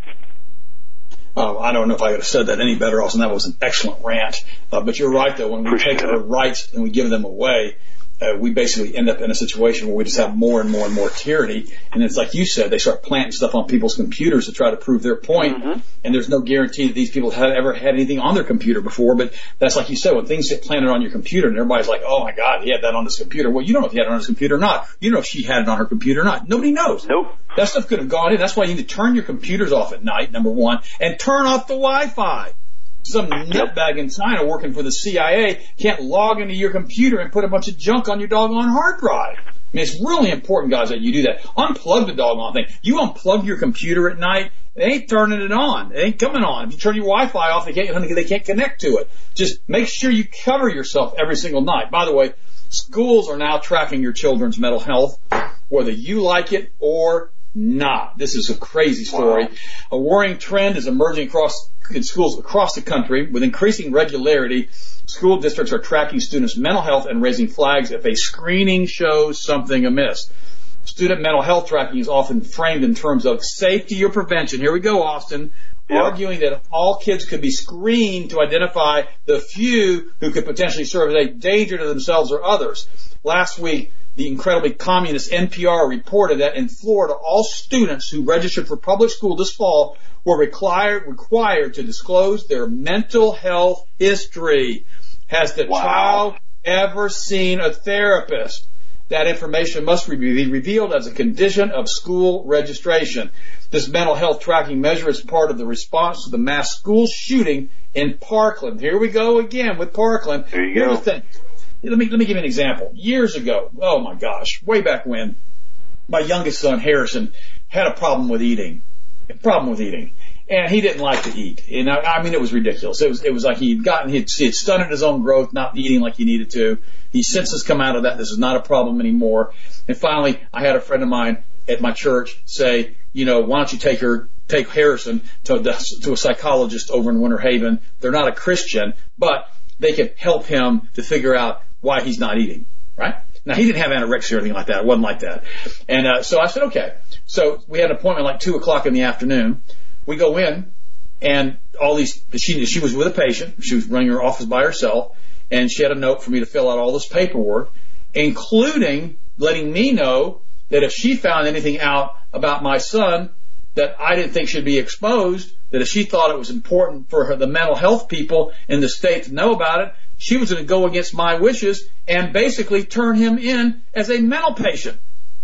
[SPEAKER 3] Uh, I don't know if I could have said that any better, Austin. That was an excellent rant. Uh, but you're right, though. When we Appreciate take our rights and we give them away, Uh, we basically end up in a situation where we just have more and more and more tyranny. And it's like you said, they start planting stuff on people's computers to try to prove their point. Mm-hmm. And there's no guarantee that these people have ever had anything on their computer before. But that's like you said, when things get planted on your computer and everybody's like, oh my God, he had that on his computer. Well, you don't know if he had it on his computer or not. You don't know if she had it on her computer or not. Nobody knows.
[SPEAKER 1] Nope.
[SPEAKER 3] That stuff could have gone in. That's why you need to turn your computers off at night, number one, and turn off the Wi-Fi. Some nutbag in China working for the C I A can't log into your computer and put a bunch of junk on your doggone hard drive. I mean, it's really important, guys, that you do that. Unplug the doggone thing. You unplug your computer at night, they ain't turning it on. It ain't coming on. If you turn your Wi-Fi off, they can't, they can't connect to it. Just make sure you cover yourself every single night. By the way, schools are now tracking your children's mental health, whether you like it or not. This is a crazy story. Wow. A worrying trend is emerging across in schools across the country. With increasing regularity, school districts are tracking students' mental health and raising flags if a screening shows something amiss. Student mental health tracking is often framed in terms of safety or prevention. Here we go, Austin. Yeah. Arguing that all kids could be screened to identify the few who could potentially serve as a danger to themselves or others. Last week, the incredibly communist N P R reported that in Florida, all students who registered for public school this fall were required, required to disclose their mental health history. Has the wow. child ever seen a therapist? That information must be revealed as a condition of school registration. This mental health tracking measure is part of the response to the mass school shooting in Parkland. Here we go again with Parkland.
[SPEAKER 1] There you
[SPEAKER 3] Here's
[SPEAKER 1] go.
[SPEAKER 3] The thing. Let me, let me give you an example. Years ago, oh my gosh, way back when, my youngest son, Harrison, had a problem with eating. A problem with eating. And he didn't like to eat. And I, I mean, it was ridiculous. It was, it was like he'd gotten, he'd, he had stunted his own growth, not eating like he needed to. He since has come out of that. This is not a problem anymore. And finally, I had a friend of mine at my church say, you know, why don't you take her, take Harrison to, the, to a psychologist over in Winter Haven. They're not a Christian, but they could help him to figure out why he's not eating, right? Now, he didn't have anorexia or anything like that. It wasn't like that. And uh, so I said, okay. So we had an appointment like two o'clock in the afternoon. We go in, and all these, she, she was with a patient. She was running her office by herself, and she had a note for me to fill out all this paperwork, including letting me know that if she found anything out about my son that I didn't think should be exposed, that if she thought it was important for her, the mental health people in the state to know about it, she was going to go against my wishes and basically turn him in as a mental patient.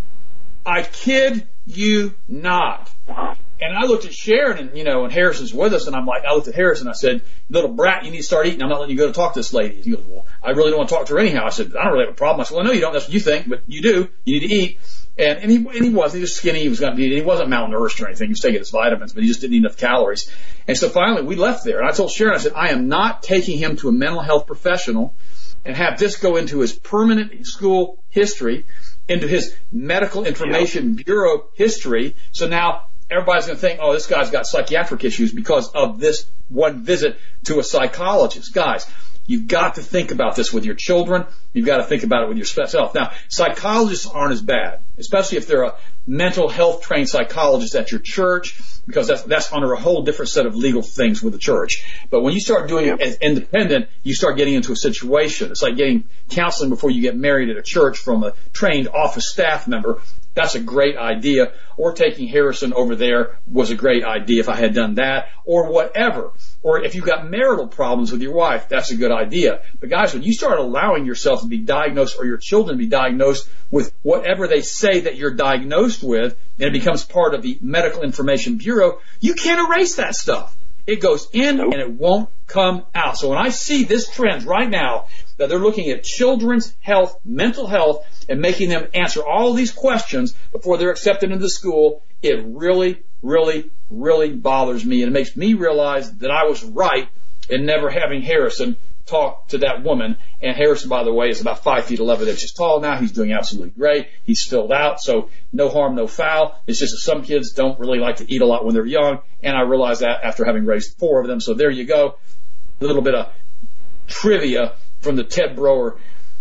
[SPEAKER 3] I kid you not. And I looked at Sharon, and, you know, and Harrison's with us, and I'm like, I looked at Harrison, I said, little brat, you need to start eating. I'm not letting you go to talk to this lady. He goes, well, I really don't want to talk to her anyhow. I said, I don't really have a problem. I said, well, no, you don't. That's what you think, but you do. You need to eat. And, and he, and he was, he was skinny. He was going to be, he wasn't malnourished or anything. He was taking his vitamins, but he just didn't eat enough calories. And so finally we left there, and I told Sharon, I said, I am not taking him to a mental health professional and have this go into his permanent school history, into his medical information yep. bureau history. So now everybody's going to think, oh, this guy's got psychiatric issues because of this one visit to a psychologist. Guys, You've got to think about this with your children. You've got to think about it with yourself. Now, psychologists aren't as bad, especially if they're a mental health trained psychologist at your church, because that's, that's under a whole different set of legal things with the church. But when you start doing it as independent, you start getting into a situation. It's like getting counseling before you get married at a church from a trained office staff member. That's a great idea. Or taking Harrison over there was a great idea if I had done that, or whatever. Or if you've got marital problems with your wife, that's a good idea. But guys, when you start allowing yourself to be diagnosed, or your children to be diagnosed with whatever they say that you're diagnosed with, and it becomes part of the Medical Information Bureau, you can't erase that stuff. It goes in nope. and it won't come out. So when I see this trend right now, that they're looking at children's health, mental health, and making them answer all these questions before they're accepted into school, it really, really, really bothers me. And it makes me realize that I was right in never having Harrison talk to that woman. And Harrison, by the way, is about five feet eleven inches tall now. He's doing absolutely great. He's filled out, so no harm, no foul. It's just that some kids don't really like to eat a lot when they're young, and I realized that after having raised four of them. So there you go. A little bit of trivia from the Ted Broer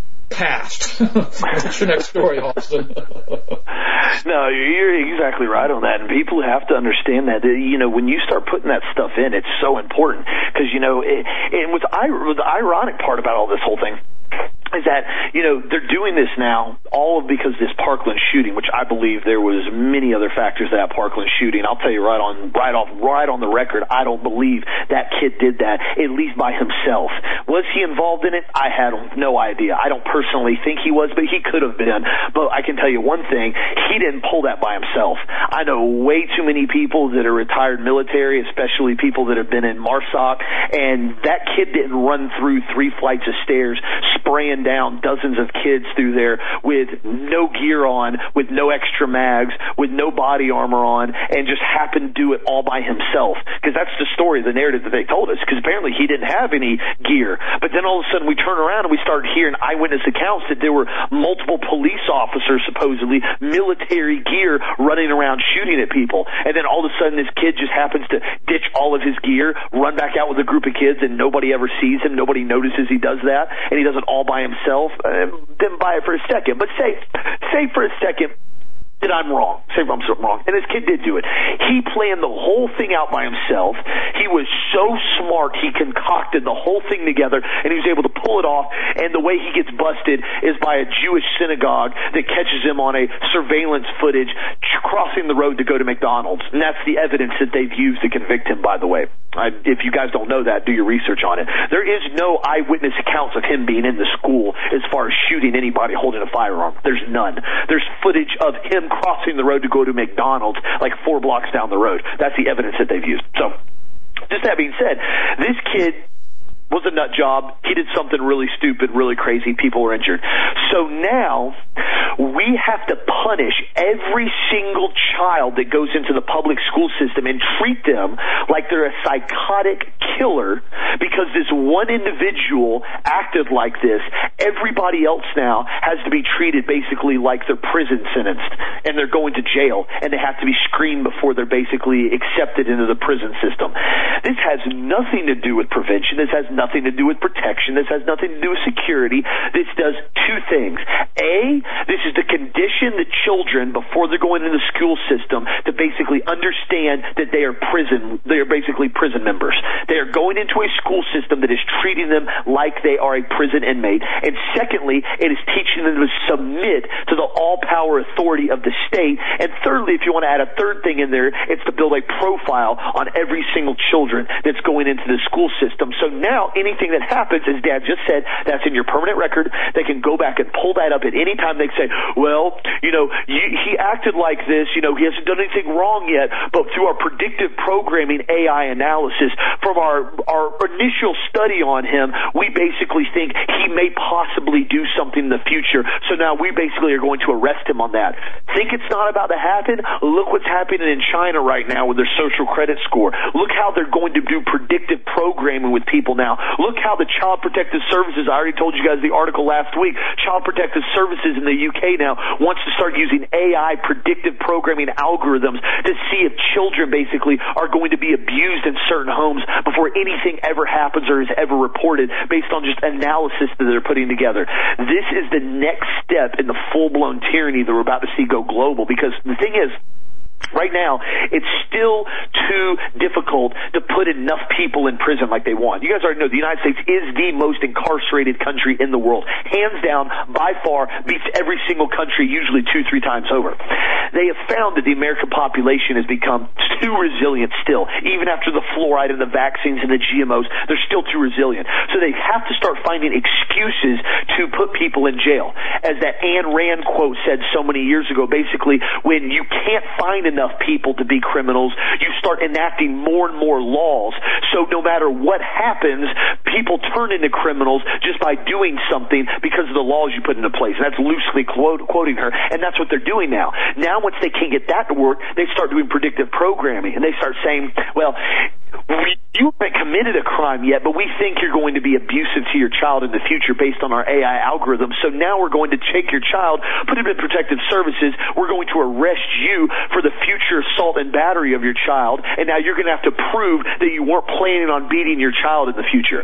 [SPEAKER 3] past. What's your next story, Austin?
[SPEAKER 1] No, you're exactly right on that, and people have to understand that. You know, when you start putting that stuff in, it's so important because, you know, it, and what's the ironic part about all this whole thing is that, you know, they're doing this now all because this Parkland shooting, which I believe there was many other factors to that Parkland shooting. I'll tell you right on, right off, right on the record, I don't believe that kid did that, at least by himself. Was he involved in it? I had no idea. I don't personally think he was, but he could have been. But I can tell you one thing, he didn't pull that by himself. I know way too many people that are retired military, especially people that have been in MARSOC, and that kid didn't run through three flights of stairs spraying down dozens of kids through there with no gear on, with no extra mags, with no body armor on, and just happened to do it all by himself. Because that's the story, the narrative that they told us, because apparently he didn't have any gear. But then all of a sudden we turn around and we start hearing eyewitness accounts that there were multiple police officers, supposedly, military gear, running around shooting at people. And then all of a sudden this kid just happens to ditch all of his gear, run back out with a group of kids, and nobody ever sees him, nobody notices he does that, and he does it all by himself. Uh, didn't buy it for a second, but say, say for a second that I'm wrong. Say I'm wrong. And this kid did do it. He planned the whole thing out by himself. He was so smart, he concocted the whole thing together, and he was able to pull it off. And the way he gets busted is by a Jewish synagogue that catches him on a surveillance footage crossing the road to go to McDonald's. And that's the evidence that they've used to convict him, by the way. I, if you guys don't know that, do your research on it. There is no eyewitness accounts of him being in the school as far as shooting anybody holding a firearm. There's none. There's footage of him crossing the road to go to McDonald's like four blocks down the road. That's the evidence that they've used. So, just that being said, this kid was a nut job. He did something really stupid, really crazy. People were injured. So now we have to punish every single child that goes into the public school system and treat them like they're a psychotic killer because this one individual acted like this. Everybody else now has to be treated basically like they're prison sentenced and they're going to jail and they have to be screened before they're basically accepted into the prison system. This has nothing to do with prevention. This has nothing to do with protection. This has nothing to do with security. This does two things. A, this is to condition the children before they're going into the school system to basically understand that they are prison, they are basically prison members. They are going into a school system that is treating them like they are a prison inmate. And secondly, it is teaching them to submit to the all-power authority of the state. And thirdly, if you want to add a third thing in there, it's to build a profile on every single children that's going into the school system. So now anything that happens, as Dad just said, that's in your permanent record. They can go back and pull that up at any time. They say, well, you know, you, he acted like this. You know, he hasn't done anything wrong yet. But through our predictive programming A I analysis, from our, our initial study on him, we basically think he may possibly do something in the future. So now we basically are going to arrest him on that. Think it's not about to happen? Look what's happening in China right now with their social credit score. Look how they're going to do predictive programming with people now. Look how the Child Protective Services, I already told you guys the article last week, Child Child Protective Services in the U K now wants to start using A I predictive programming algorithms to see if children basically are going to be abused in certain homes before anything ever happens or is ever reported based on just analysis that they're putting together. This is the next step in the full-blown tyranny that we're about to see go global, because the thing is, right now, it's still too difficult to put enough people in prison like they want. You guys already know the United States is the most incarcerated country in the world. Hands down, by far, beats every single country, usually two, three times over. They have found that the American population has become too resilient still. Even after the fluoride and the vaccines and the G M Os, they're still too resilient. So they have to start finding excuses to put people in jail. As that Ayn Rand quote said so many years ago, basically, when you can't find enough people to be criminals, you start enacting more and more laws. So no matter what happens, people turn into criminals just by doing something because of the laws you put into place. And that's loosely quote, quoting her. And that's what they're doing now. Now, once they can't get that to work, they start doing predictive programming. And they start saying, well, we, you haven't committed a crime yet, but we think you're going to be abusive to your child in the future based on our A I algorithms. So now we're going to take your child, put him in protective services. We're going to arrest you for the future assault and battery of your child. And now you're going to have to prove that you weren't planning on beating your child in the future.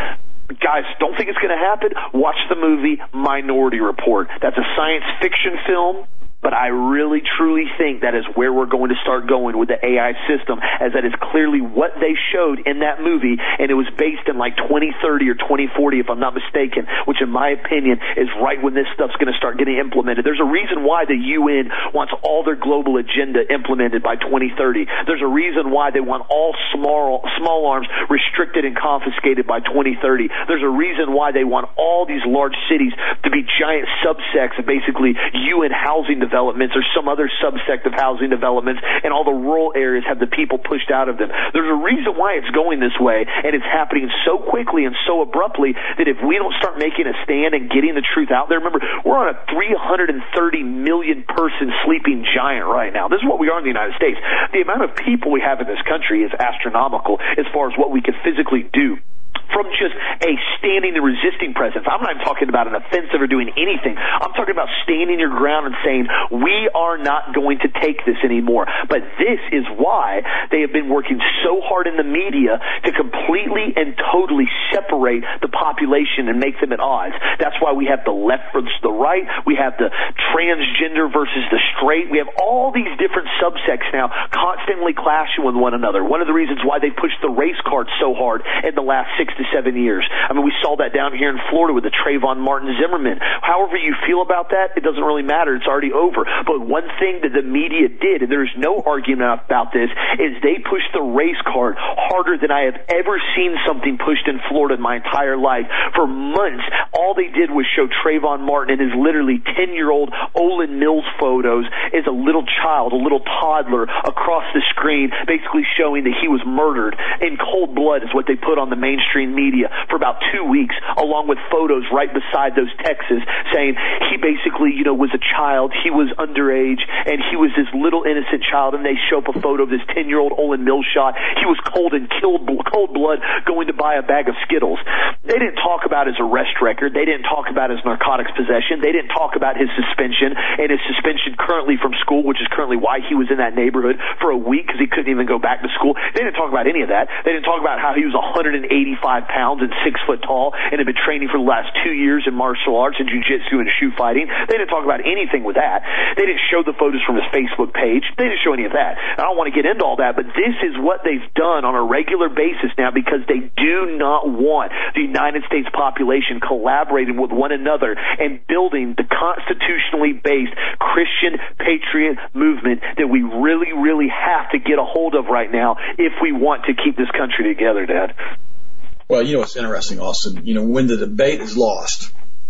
[SPEAKER 1] Guys, don't think it's going to happen? Watch the movie Minority Report. That's a science fiction film, but I really, truly think that is where we're going to start going with the A I system, as that is clearly what they showed in that movie, and it was based in like twenty thirty or twenty forty, if I'm not mistaken, which in my opinion is right when this stuff's going to start getting implemented. There's a reason why the U N wants all their global agenda implemented by twenty thirty. There's a reason why they want all small, small arms restricted and confiscated by twenty thirty. There's a reason why they want all these large cities to be giant subsects of basically U N housing development developments or some other subsect of housing developments, and all the rural areas have the people pushed out of them. There's a reason why it's going this way, and it's happening so quickly and so abruptly that if we don't start making a stand and getting the truth out there, remember, we're on a three hundred thirty million person sleeping giant right now. This is what we are in the United States. The amount of people we have in this country is astronomical as far as what we can physically do. From just a standing and resisting presence. I'm not even talking about an offensive or doing anything. I'm talking about standing your ground and saying, we are not going to take this anymore. But this is why they have been working so hard in the media to completely and totally separate the population and make them at odds. That's why we have the left versus the right. We have the transgender versus the straight. We have all these different subsects now constantly clashing with one another. One of the reasons why they pushed the race card so hard in the last six to seven years. I mean, we saw that down here in Florida with the Trayvon Martin Zimmerman. However you feel about that, it doesn't really matter. It's already over. But one thing that the media did, and there's no argument about this, is they pushed the race card harder than I have ever seen something pushed in Florida in my entire life. For months, all they did was show Trayvon Martin and his literally ten-year-old Olin Mills photos as a little child, a little toddler, across the screen, basically showing that he was murdered in cold blood is what they put on the mainstream media for about two weeks, along with photos right beside those texts saying he basically, you know, was a child, he was underage, and he was this little innocent child, and they show up a photo of this ten-year-old Olin Mills shot. He was cold and killed, cold blood going to buy a bag of Skittles. They didn't talk about his arrest record. They didn't talk about his narcotics possession. They didn't talk about his suspension, and his suspension currently from school, which is currently why he was in that neighborhood for a week, because he couldn't even go back to school. They didn't talk about any of that. They didn't talk about how he was one hundred eighty-five pounds and six foot tall and had been training for the last two years in martial arts and jiu-jitsu and shoe fighting. They didn't talk about anything with that. They didn't show the photos from his Facebook page. They didn't show any of that. I don't want to get into all that, but this is what they've done on a regular basis now, because they do not want the United States population collaborating with one another and building the constitutionally based Christian patriot movement that we really, really have to get a hold of right now if we want to keep this country together, Dad.
[SPEAKER 3] Well, you know what's interesting, Austin? You know, when the debate is lost,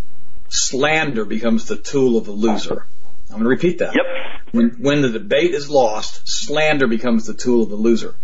[SPEAKER 3] slander becomes the tool of the loser. I'm going to repeat that.
[SPEAKER 1] Yep.
[SPEAKER 3] When, when the debate is lost, slander becomes the tool of the loser.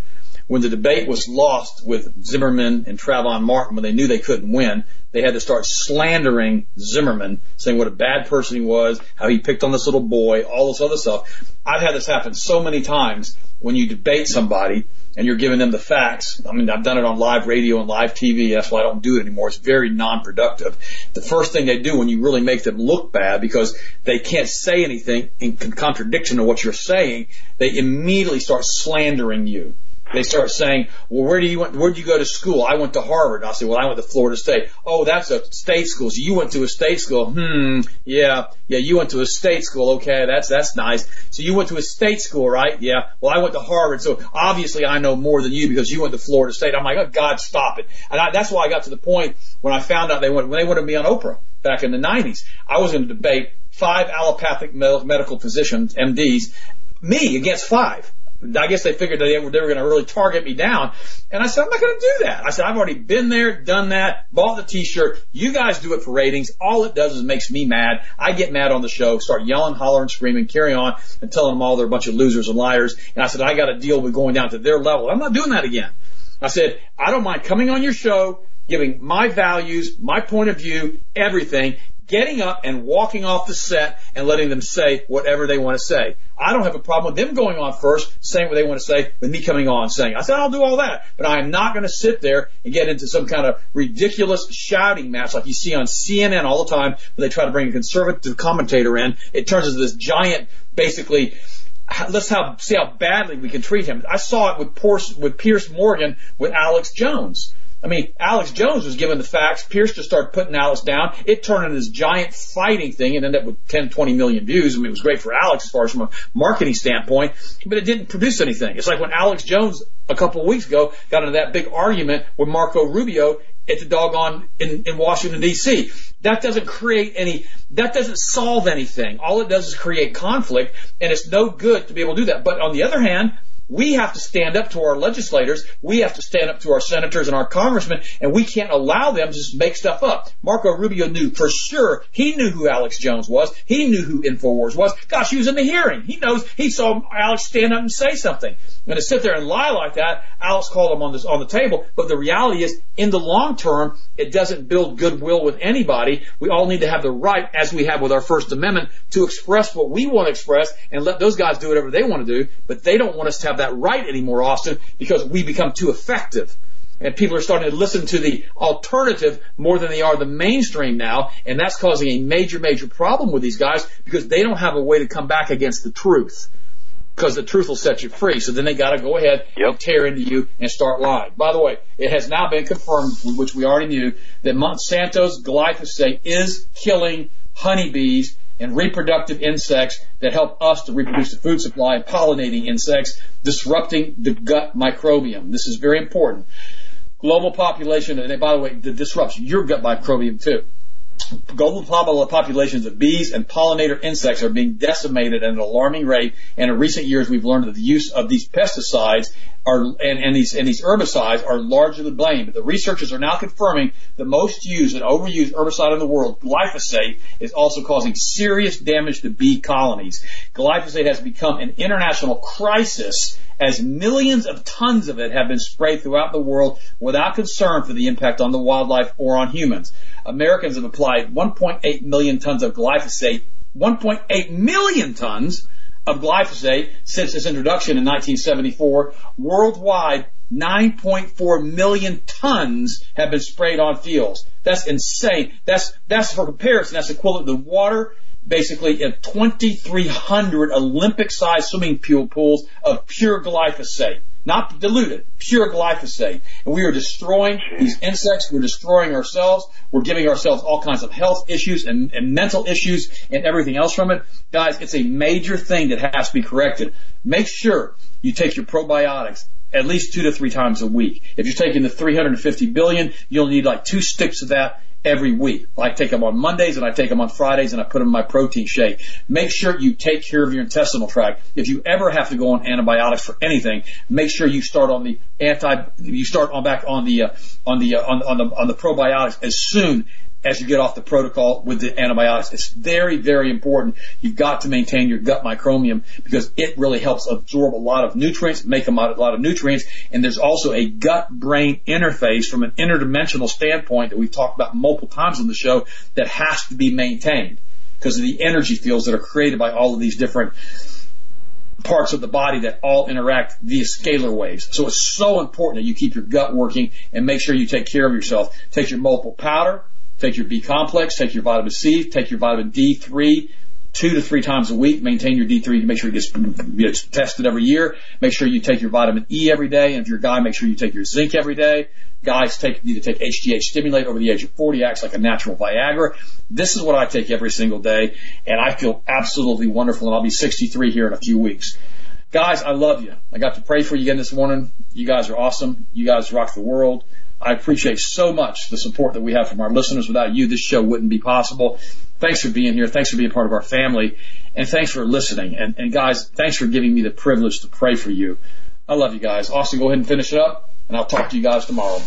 [SPEAKER 3] when the debate was lost with Zimmerman and Trayvon Martin, when they knew they couldn't win, they had to start slandering Zimmerman, saying what a bad person he was, how he picked on this little boy, all this other stuff. I've had this happen so many times when you debate somebody and you're giving them the facts. I mean, I've done it on live radio and live T V. That's why I don't do it anymore. It's very non-productive. The first thing they do when you really make them look bad because they can't say anything in contradiction to what you're saying, they immediately start slandering you. They start saying, well, where do you went, where did you go to school? I went to Harvard. And I'll say, well, I went to Florida State. Oh, that's a state school. So you went to a state school. Hmm. Yeah. Yeah. You went to a state school. Okay. That's, that's nice. So you went to a state school, right? Yeah. Well, I went to Harvard. So obviously I know more than you because you went to Florida State. I'm like, oh, God, stop it. And I, that's why I got to the point when I found out they went, when they wanted me on Oprah back in the nineties, I was going to debate five allopathic medical physicians, M Ds, me against five. I guess they figured they were, they were going to really target me down. And I said, I'm not going to do that. I said, I've already been there, done that, bought the t-shirt. You guys do it for ratings. All it does is makes me mad. I get mad on the show, start yelling, hollering, screaming, carry on, and telling them all they're a bunch of losers and liars. And I said, I got to deal with going down to their level. I'm not doing that again. I said, I don't mind coming on your show, giving my values, my point of view, everything, getting up and walking off the set and letting them say whatever they want to say. I don't have a problem with them going on first, saying what they want to say, with me coming on saying, I said, I'll do all that, but I am not going to sit there and get into some kind of ridiculous shouting match like you see on C N N all the time when they try to bring a conservative commentator in. It turns into this giant, basically, let's how, see how badly we can treat him. I saw it with, Pierce, with Pierce Morgan with Alex Jones. I mean, Alex Jones was given the facts. Pierce just started putting Alex down. It turned into this giant fighting thing and ended up with ten, twenty million views. I mean, it was great for Alex as far as from a marketing standpoint, but it didn't produce anything. It's like when Alex Jones a couple of weeks ago got into that big argument with Marco Rubio at the doggone in, in Washington, D C That doesn't create any, that doesn't solve anything. All it does is create conflict, and it's no good to be able to do that. But on the other hand, we have to stand up to our legislators. We have to stand up to our senators and our congressmen, and we can't allow them to just make stuff up. Marco Rubio knew for sure. He knew who Alex Jones was. He knew who InfoWars was. Gosh, he was in the hearing. He knows. He saw Alex stand up and say something. And to sit there and lie like that, Alex called him on this on the table. But the reality is, in the long term, it doesn't build goodwill with anybody. We all need to have the right, as we have with our First Amendment, to express what we want to express and let those guys do whatever they want to do. But they don't want us to have that right anymore, Austin, because we become too effective. And people are starting to listen to the alternative more than they are the mainstream now, and that's causing a major, major problem with these guys because they don't have a way to come back against the truth. Because the truth will set you free. So then they got to go ahead yep. and tear into you and start lying. By the way, it has now been confirmed, which we already knew, that Monsanto's glyphosate is killing honeybees and reproductive insects that help us to reproduce the food supply and pollinating insects, disrupting the gut microbiome. This is very important. Global population, and by the way, it disrupts your gut microbiome too. Global populations of bees and pollinator insects are being decimated at an alarming rate, and in recent years we've learned that the use of these pesticides are, and, and these and these herbicides are largely to blame. But the researchers are now confirming the most used and overused herbicide in the world, glyphosate, is also causing serious damage to bee colonies. Glyphosate has become an international crisis as millions of tons of it have been sprayed throughout the world without concern for the impact on the wildlife or on humans. Americans have applied one point eight million tons of glyphosate, one point eight million tons of glyphosate since its introduction in nineteen seventy-four. Worldwide, nine point four million tons have been sprayed on fields. That's insane. That's, that's for comparison, that's equivalent to water, basically in twenty-three hundred Olympic-sized swimming pool pools of pure glyphosate. Not diluted, pure glyphosate. And we are destroying these insects. We're destroying ourselves. We're giving ourselves all kinds of health issues and, and mental issues and everything else from it. Guys, it's a major thing that has to be corrected. Make sure you take your probiotics at least two to three times a week. If you're taking the three hundred fifty billion, you'll need like two sticks of that every week. I take them on Mondays and I take them on Fridays and I put them in my protein shake. Make sure you take care of your intestinal tract. If you ever have to go on antibiotics for anything, make sure you start on the anti, you start on back on the, uh, on the, uh, on, on the, on the probiotics as soon as you get off the protocol with the antibiotics. It's very, very important. You've got to maintain your gut microbiome because it really helps absorb a lot of nutrients, make a lot of nutrients, and there's also a gut-brain interface from an interdimensional standpoint that we've talked about multiple times on the show that has to be maintained because of the energy fields that are created by all of these different parts of the body that all interact via scalar waves. So it's so important that you keep your gut working and make sure you take care of yourself. Take your multiple powder, take your B complex, take your vitamin C, take your vitamin D three two to three times a week. Maintain your D three. Make sure it gets, gets tested every year. Make sure you take your vitamin E every day. And if you're a guy, make sure you take your zinc every day. Guys take, need to take H G H stimulate over the age of forty, acts like a natural Viagra. This is what I take every single day, and I feel absolutely wonderful, and I'll be sixty-three here in a few weeks. Guys, I love you. I got to pray for you again this morning. You guys are awesome. You guys rock the world. I appreciate so much the support that we have from our listeners. Without you, this show wouldn't be possible. Thanks for being here. Thanks for being part of our family, and thanks for listening. And, and guys, thanks for giving me the privilege to pray for you. I love you guys. Austin, go ahead and finish it up. And I'll talk to you guys tomorrow.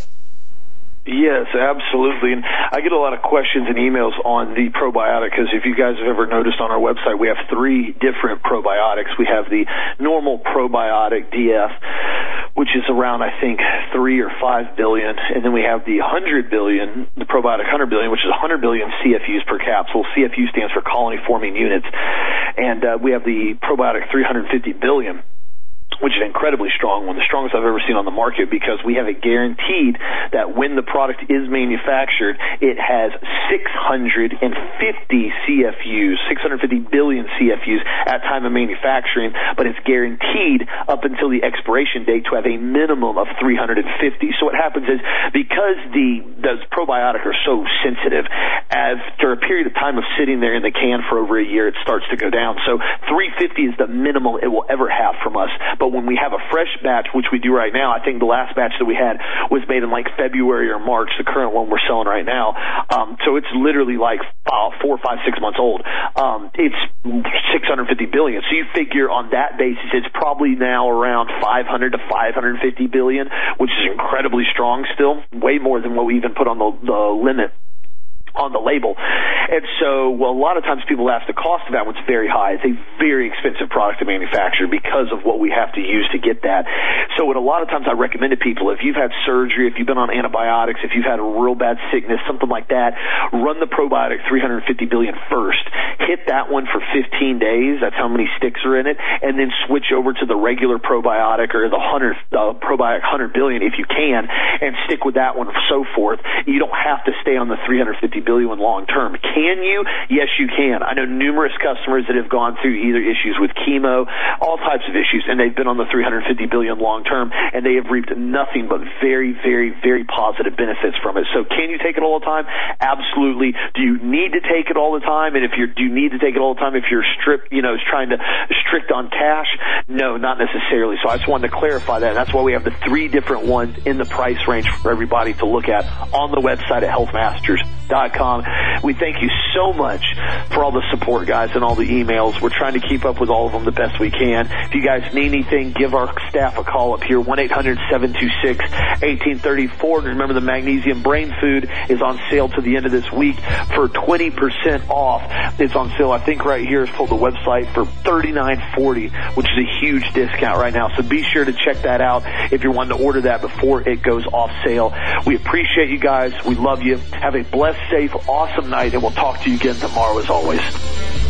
[SPEAKER 1] Yes, absolutely. And I get a lot of questions and emails on the probiotic because if you guys have ever noticed on our website, we have three different probiotics. We have the normal probiotic D F, which is around, I think, three or five billion. And then we have the one hundred billion, the probiotic one hundred billion, which is one hundred billion C F Us per capsule. C F U stands for colony forming units. And uh, we have the probiotic three hundred fifty billion. Which is an incredibly strong one, the strongest I've ever seen on the market because we have it guaranteed that when the product is manufactured, it has six hundred fifty C F Us, six hundred fifty billion C F Us at time of manufacturing, but it's guaranteed up until the expiration date to have a minimum of three hundred fifty. So what happens is because the those probiotic are so sensitive, after a period of time of sitting there in the can for over a year, it starts to go down. So three fifty is the minimum it will ever have from us. But when we have a fresh batch, which we do right now, I think the last batch that we had was made in like February or March, the current one we're selling right now. Um, so it's literally like four, five, six months old. Um, it's six hundred fifty billion. So you figure on that basis, it's probably now around five hundred to five hundred fifty billion, which is incredibly strong still, way more than what we even put on the, the limit on the label. And so, well, a lot of times people ask the cost of that one's very high. It's a very expensive product to manufacture because of what we have to use to get that. So what a lot of times I recommend to people, if you've had surgery, if you've been on antibiotics, if you've had a real bad sickness, something like that, run the probiotic three hundred fifty billion first. Hit that one for fifteen days. That's how many sticks are in it. And then switch over to the regular probiotic or the one hundred, uh, probiotic one hundred billion if you can and stick with that one and so forth. You don't have to stay on the three hundred fifty billion long term. Can you? Yes, you can. I know numerous customers that have gone through either issues with chemo, all types of issues, and they've been on the three hundred fifty billion long term, and they have reaped nothing but very, very, very positive benefits from it. So can you take it all the time? Absolutely. Do you need to take it all the time? And if you're, do you need to take it all the time if you're strict, you know, trying to strict on cash? No, not necessarily. So I just wanted to clarify that. That's why we have the three different ones in the price range for everybody to look at on the website at health masters dot com. We thank you so much for all the support, guys, and all the emails. We're trying to keep up with all of them the best we can. If you guys need anything, give our staff a call up here, one eight hundred seven two six one eight three four. And remember, the Magnesium Brain Food is on sale to the end of this week for twenty percent off. It's on sale, I think, right here. It's pulled the website for thirty-nine forty, which is a huge discount right now. So be sure to check that out if you're wanting to order that before it goes off sale. We appreciate you guys. We love you. Have a blessed, safe, awesome night, and we'll talk to you again tomorrow as always.